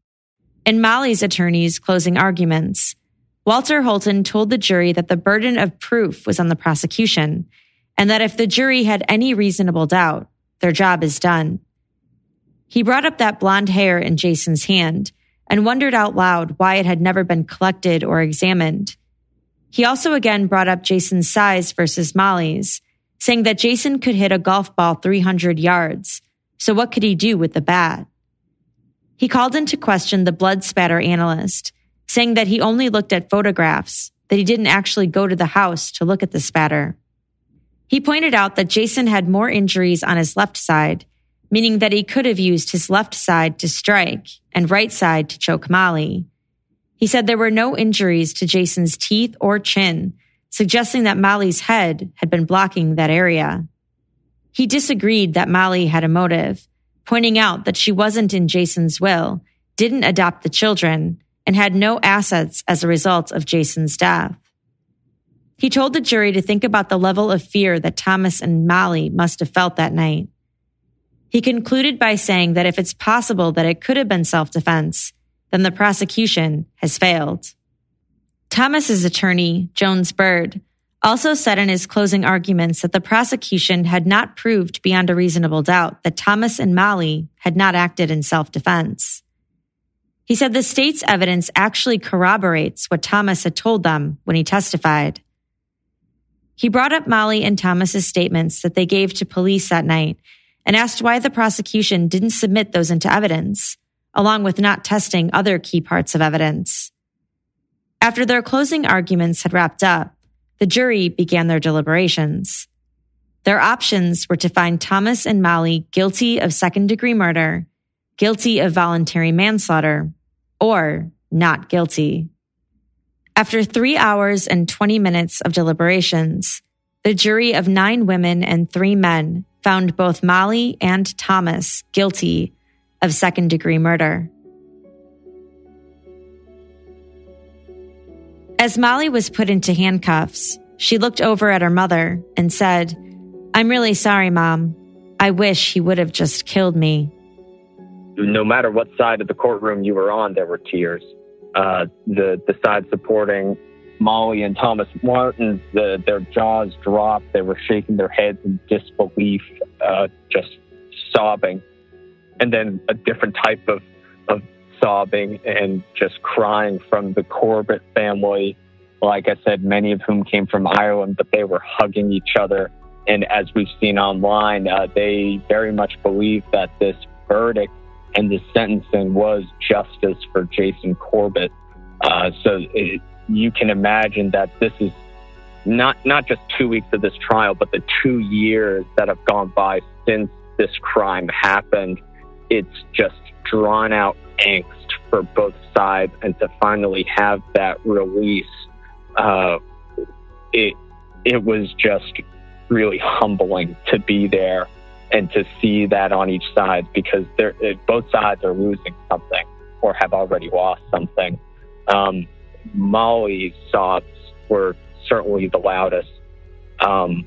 In Molly's attorney's closing arguments, Walter Holton told the jury that the burden of proof was on the prosecution, and that if the jury had any reasonable doubt, their job is done. He brought up that blonde hair in Jason's hand and wondered out loud why it had never been collected or examined. He also again brought up Jason's size versus Molly's, saying that Jason could hit a golf ball three hundred yards, so what could he do with the bat? He called into question the blood spatter analyst, saying that he only looked at photographs, that he didn't actually go to the house to look at the spatter. He pointed out that Jason had more injuries on his left side, meaning that he could have used his left side to strike and right side to choke Molly. He said there were no injuries to Jason's teeth or chin, suggesting that Molly's head had been blocking that area. He disagreed that Molly had a motive, pointing out that she wasn't in Jason's will, didn't adopt the children, and had no assets as a result of Jason's death. He told the jury to think about the level of fear that Thomas and Molly must have felt that night. He concluded by saying that if it's possible that it could have been self-defense, then the prosecution has failed. Thomas's attorney, Jones Bird, also said in his closing arguments that the prosecution had not proved beyond a reasonable doubt that Thomas and Molly had not acted in self-defense. He said the state's evidence actually corroborates what Thomas had told them when he testified. He brought up Molly and Thomas's statements that they gave to police that night and asked why the prosecution didn't submit those into evidence, along with not testing other key parts of evidence. After their closing arguments had wrapped up, the jury began their deliberations. Their options were to find Thomas and Molly guilty of second-degree murder, guilty of voluntary manslaughter, or not guilty. After three hours and twenty minutes of deliberations, the jury of nine women and three men found both Molly and Thomas guilty of second-degree murder. As Molly was put into handcuffs, she looked over at her mother and said, "I'm really sorry, Mom. I wish he would have just killed me." No matter what side of the courtroom you were on, there were tears. Uh, the, the side supporting Molly and Thomas Martin, the, their jaws dropped. They were shaking their heads in disbelief, uh, just sobbing. And then a different type of, of sobbing and just crying from the Corbett family. Like I said, many of whom came from Ireland, but they were hugging each other and as we've seen online, uh, they very much believe that this verdict and the sentencing was justice for Jason Corbett. Uh, so it, you can imagine that this is not not just two weeks of this trial, but the two years that have gone by since this crime happened. It's just drawn out angst for both sides, and to finally have that release, uh, it it was just really humbling to be there and to see that on each side, because they're, it, both sides are losing something or have already lost something. Um, Molly's sobs were certainly the loudest. Um,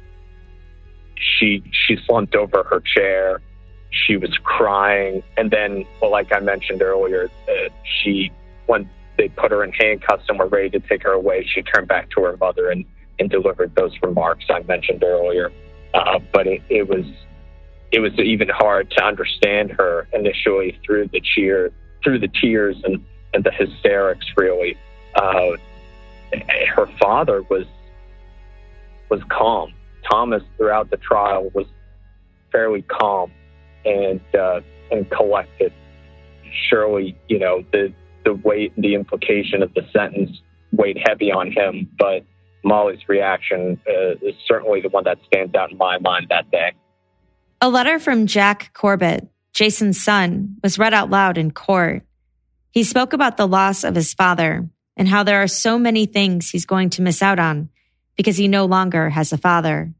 she she slumped over her chair. She was crying, and then, well, like I mentioned earlier, uh, she when they put her in handcuffs and were ready to take her away, she turned back to her mother and, and delivered those remarks I mentioned earlier. Uh, but it, it was it was even hard to understand her initially through the cheer, through the tears and, and the hysterics. Really, uh, her father was was calm. Thomas, throughout the trial, was fairly calm and uh, and collected. Surely, you know, the the weight, the implication of the sentence weighed heavy on him, but Molly's reaction uh, is certainly the one that stands out in my mind that day. A letter from Jack Corbett, Jason's son, was read out loud in court. He spoke about the loss of his father and how there are so many things he's going to miss out on because he no longer has a father.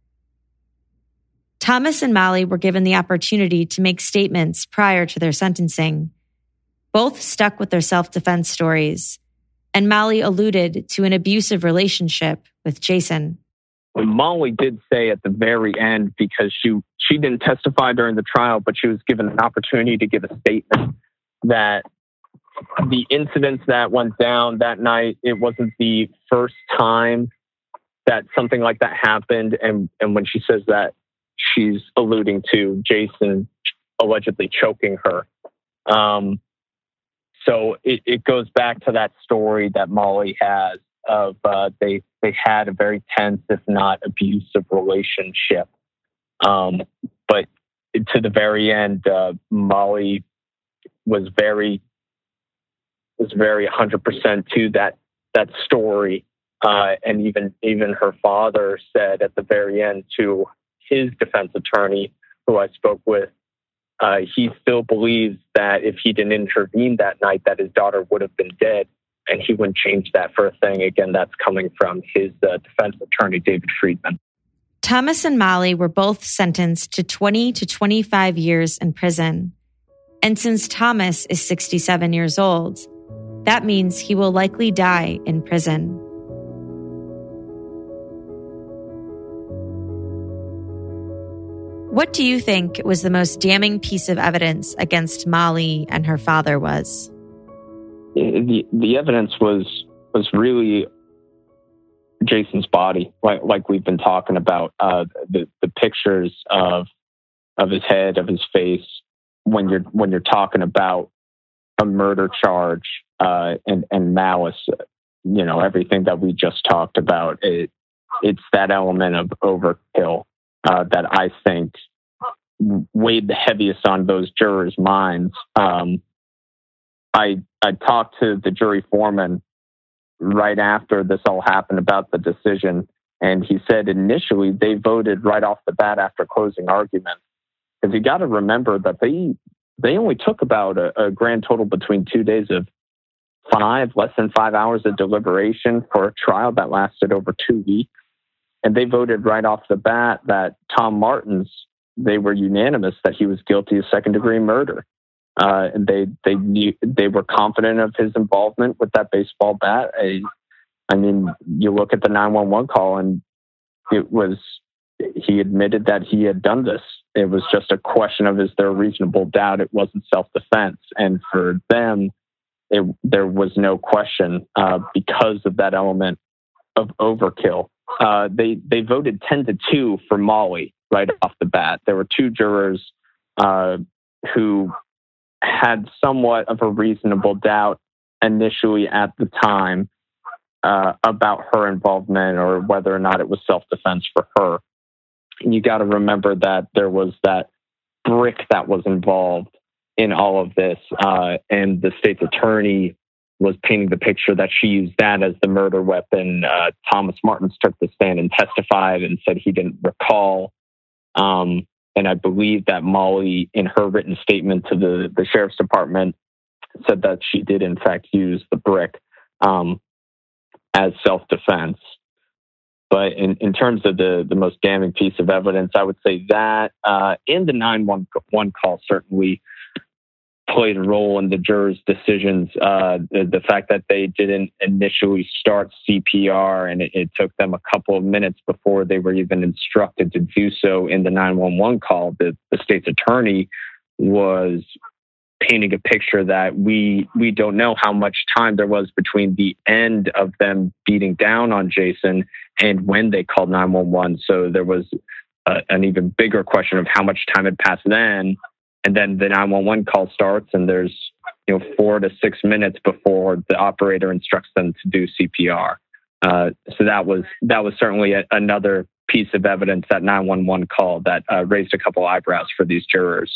Thomas and Molly were given the opportunity to make statements prior to their sentencing. Both stuck with their self-defense stories, and Molly alluded to an abusive relationship with Jason. Molly did say at the very end, because she she didn't testify during the trial, but she was given an opportunity to give a statement, that the incidents that went down that night, it wasn't the first time that something like that happened. And, and when she says that, she's alluding to Jason allegedly choking her. Um, so it, it goes back to that story that Molly has of uh, they they had a very tense, if not abusive, relationship. Um, but to the very end, uh, Molly was very was very one hundred percent to that that story, uh, and even even her father said at the very end to his defense attorney, who I spoke with, uh, he still believes that if he didn't intervene that night, that his daughter would have been dead, and he wouldn't change that for a thing. Again, that's coming from his uh, defense attorney, David Friedman. Thomas and Molly were both sentenced to twenty to twenty-five years in prison. And since Thomas is sixty-seven years old, that means he will likely die in prison. What do you think was the most damning piece of evidence against Molly and her father was? The the evidence was was really Jason's body, like like we've been talking about. Uh, the the pictures of of his head, of his face. When you're when you're talking about a murder charge uh, and and malice, you know, everything that we just talked about. It it's that element of overkill uh, that I think weighed the heaviest on those jurors' minds. Um, I I talked to the jury foreman right after this all happened about the decision, and he said initially they voted right off the bat after closing argument, because you got to remember that they they only took about a, a grand total between two days of five, less than five hours of deliberation for a trial that lasted over two weeks, and they voted right off the bat that Tom Martins, they were unanimous that he was guilty of second degree murder. Uh, and they they knew, they were confident of his involvement with that baseball bat. I, I mean, you look at the nine one one call, and it was he admitted that he had done this. It was just a question of, is there a reasonable doubt? It wasn't self-defense, and for them, it, there was no question uh, because of that element of overkill. Uh, they they voted ten to two for Molly right off the bat. There were two jurors uh, who had somewhat of a reasonable doubt initially at the time uh, about her involvement or whether or not it was self-defense for her. you got to remember that there was that brick that was involved in all of this. Uh, and the state's attorney was painting the picture that she used that as the murder weapon. Uh, Thomas Martins took the stand and testified and said he didn't recall. Um, and I believe that Molly, in her written statement to the, the sheriff's department, said that she did in fact use the brick um, as self-defense. But in, in terms of the, the most damning piece of evidence, I would say that uh, in the nine one one call certainly played a role in the jurors' decisions. Uh, the, the fact that they didn't initially start C P R and it, it took them a couple of minutes before they were even instructed to do so in the nine one one call. The, the state's attorney was painting a picture that we we don't know how much time there was between the end of them beating down on Jason and when they called nine one one. So there was a, an even bigger question of how much time had passed then. And then the nine one one call starts and there's, you know, four to six minutes before the operator instructs them to do C P R. Uh, so that was that was certainly a, another piece of evidence, that nine one one call, that uh, raised a couple eyebrows for these jurors.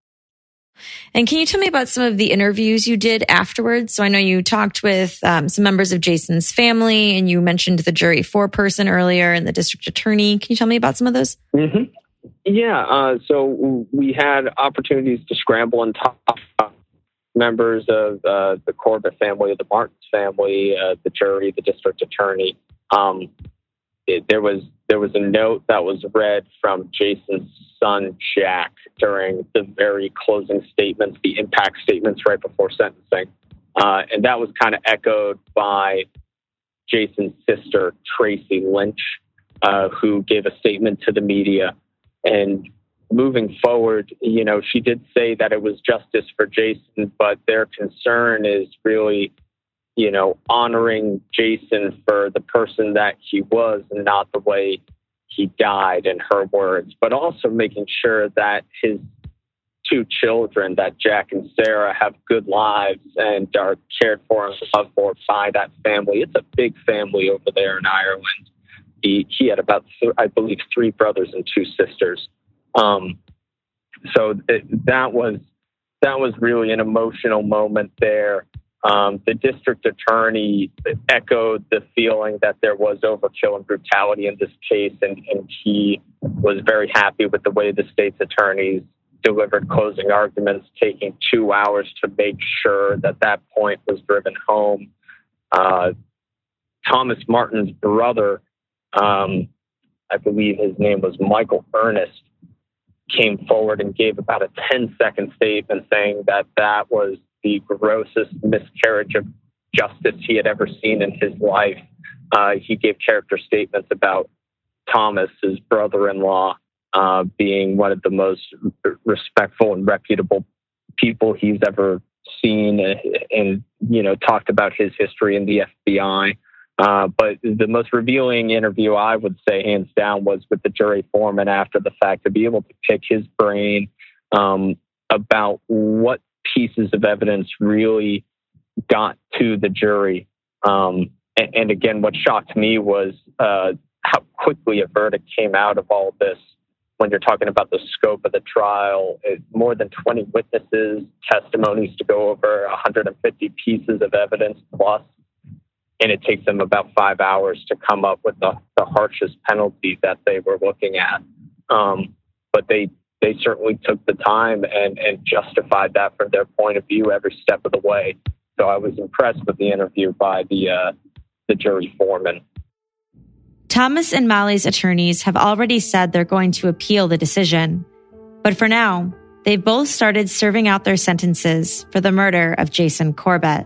And can you tell me about some of the interviews you did afterwards? So I know you talked with um, some members of Jason's family, and you mentioned the jury foreperson earlier and the district attorney. Can you tell me about some of those? Mm-hmm. Yeah. Uh, so we had opportunities to scramble and talk to members of uh, the Corbett family, the Martins family, uh, the jury, the district attorney. Um, it, there was there was a note that was read from Jason's son, Jack, during the very closing statements, the impact statements right before sentencing. Uh, and that was kind of echoed by Jason's sister, Tracy Lynch, uh, who gave a statement to the media. And moving forward, you know, she did say that it was justice for Jason, but their concern is really, you know, honoring Jason for the person that he was and not the way he died, in her words, but also making sure that his two children, that Jack and Sarah, have good lives and are cared for and loved for by that family. It's a big family over there in Ireland. He, he had about, th- I believe, three brothers and two sisters. Um, so it, that was that was really an emotional moment there. Um, the district attorney echoed the feeling that there was overkill and brutality in this case, and, and he was very happy with the way the state's attorneys delivered closing arguments, taking two hours to make sure that that point was driven home. Uh, Thomas Martin's brother, Um, I believe his name was Michael Ernest, came forward and gave about a ten second statement saying that that was the grossest miscarriage of justice he had ever seen in his life. Uh, he gave character statements about Thomas, his brother-in-law, uh, being one of the most respectful and reputable people he's ever seen, and, and you know, talked about his history in the F B I. Uh, but the most revealing interview, I would say, hands down, was with the jury foreman after the fact, to be able to pick his brain um, about what pieces of evidence really got to the jury. Um, and, and again, what shocked me was uh, how quickly a verdict came out of all this. When you're talking about the scope of the trial, it, more than twenty witnesses, testimonies to go over, one hundred fifty pieces of evidence plus. And it takes them about five hours to come up with the, the harshest penalty that they were looking at. Um, but they they certainly took the time and, and justified that from their point of view every step of the way. So I was impressed with the interview by the uh, the jury foreman. Thomas and Molly's attorneys have already said they're going to appeal the decision. But for now, they've both started serving out their sentences for the murder of Jason Corbett.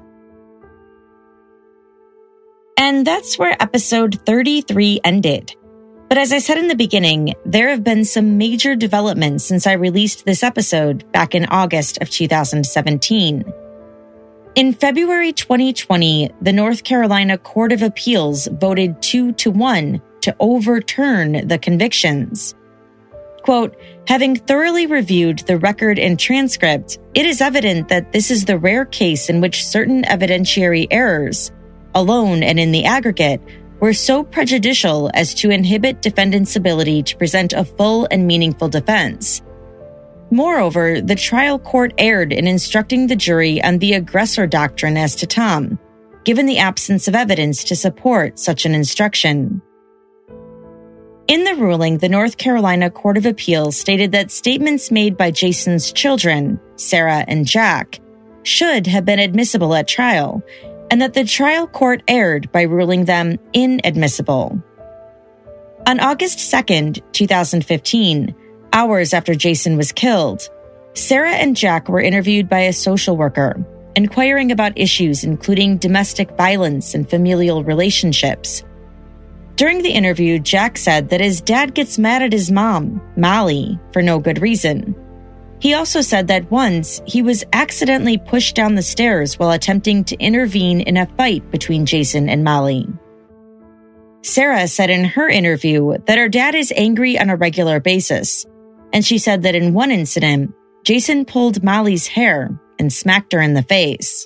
And that's where episode thirty-three ended. But as I said in the beginning, there have been some major developments since I released this episode back in August of two thousand seventeen. In February twenty twenty, the North Carolina Court of Appeals voted two to one to overturn the convictions. Quote, having thoroughly reviewed the record and transcript, it is evident that this is the rare case in which certain evidentiary errors, alone and in the aggregate, were so prejudicial as to inhibit defendants' ability to present a full and meaningful defense. Moreover, the trial court erred in instructing the jury on the aggressor doctrine as to Tom, given the absence of evidence to support such an instruction. In the ruling, the North Carolina Court of Appeals stated that statements made by Jason's children, Sarah and Jack, should have been admissible at trial, and that the trial court erred by ruling them inadmissible. On August second, twenty fifteen, hours after Jason was killed, Sarah and Jack were interviewed by a social worker, inquiring about issues including domestic violence and familial relationships. During the interview, Jack said that his dad gets mad at his mom, Molly, for no good reason. He also said that once he was accidentally pushed down the stairs while attempting to intervene in a fight between Jason and Molly. Sarah said in her interview that her dad is angry on a regular basis, and she said that in one incident, Jason pulled Molly's hair and smacked her in the face.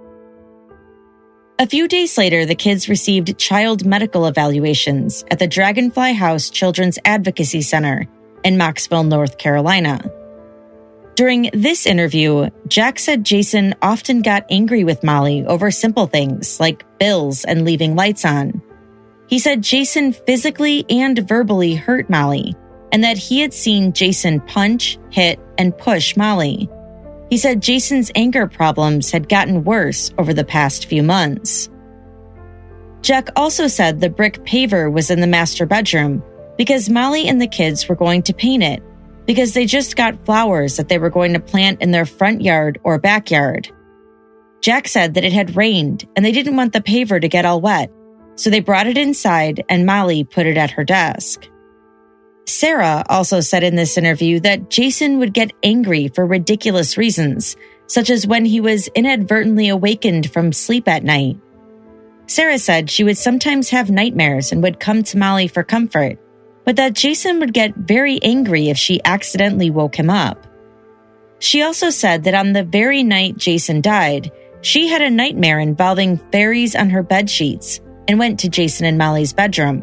A few days later, the kids received child medical evaluations at the Dragonfly House Children's Advocacy Center in Mocksville, North Carolina. During this interview, Jack said Jason often got angry with Molly over simple things like bills and leaving lights on. He said Jason physically and verbally hurt Molly, and that he had seen Jason punch, hit, and push Molly. He said Jason's anger problems had gotten worse over the past few months. Jack also said the brick paver was in the master bedroom because Molly and the kids were going to paint it because they just got flowers that they were going to plant in their front yard or backyard. Jack said that it had rained and they didn't want the paver to get all wet, so they brought it inside and Molly put it at her desk. Sarah also said in this interview that Jason would get angry for ridiculous reasons, such as when he was inadvertently awakened from sleep at night. Sarah said she would sometimes have nightmares and would come to Molly for comfort, but that Jason would get very angry if she accidentally woke him up. She also said that on the very night Jason died, she had a nightmare involving fairies on her bedsheets and went to Jason and Molly's bedroom.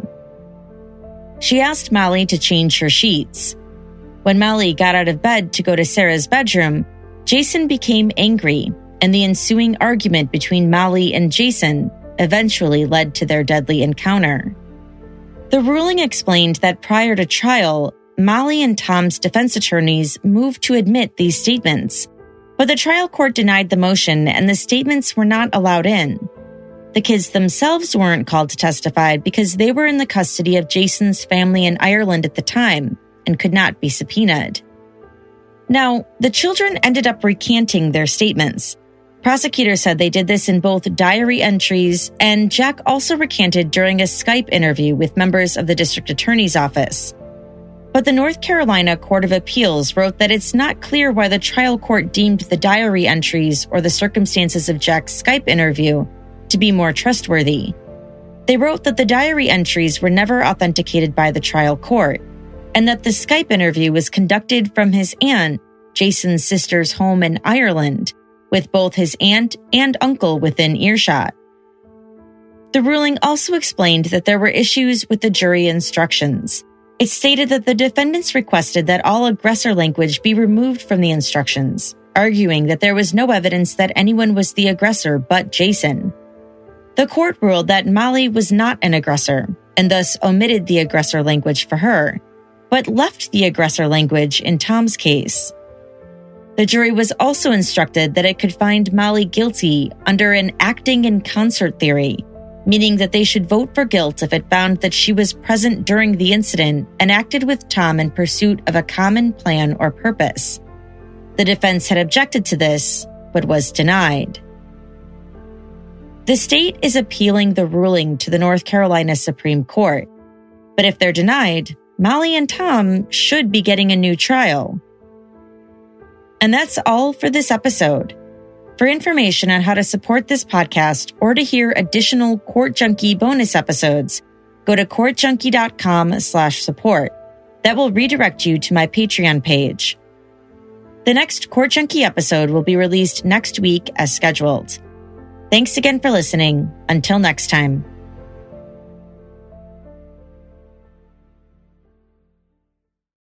She asked Molly to change her sheets. When Molly got out of bed to go to Sarah's bedroom, Jason became angry, and the ensuing argument between Molly and Jason eventually led to their deadly encounter. The ruling explained that prior to trial, Molly and Tom's defense attorneys moved to admit these statements, but the trial court denied the motion and the statements were not allowed in. The kids themselves weren't called to testify because they were in the custody of Jason's family in Ireland at the time and could not be subpoenaed. Now, the children ended up recanting their statements. Prosecutors said they did this in both diary entries, and Jack also recanted during a Skype interview with members of the district attorney's office. But the North Carolina Court of Appeals wrote that it's not clear why the trial court deemed the diary entries or the circumstances of Jack's Skype interview to be more trustworthy. They wrote that the diary entries were never authenticated by the trial court, and that the Skype interview was conducted from his aunt, Jason's sister's home in Ireland, with both his aunt and uncle within earshot. The ruling also explained that there were issues with the jury instructions. It stated that the defendants requested that all aggressor language be removed from the instructions, arguing that there was no evidence that anyone was the aggressor but Jason. The court ruled that Molly was not an aggressor and thus omitted the aggressor language for her, but left the aggressor language in Tom's case. The jury was also instructed that it could find Molly guilty under an acting in concert theory, meaning that they should vote for guilt if it found that she was present during the incident and acted with Tom in pursuit of a common plan or purpose. The defense had objected to this, but was denied. The state is appealing the ruling to the North Carolina Supreme Court, but if they're denied, Molly and Tom should be getting a new trial. And that's all for this episode. For information on how to support this podcast or to hear additional Court Junkie bonus episodes, go to courtjunkie.com slash support. That will redirect you to my Patreon page. The next Court Junkie episode will be released next week as scheduled. Thanks again for listening. Until next time.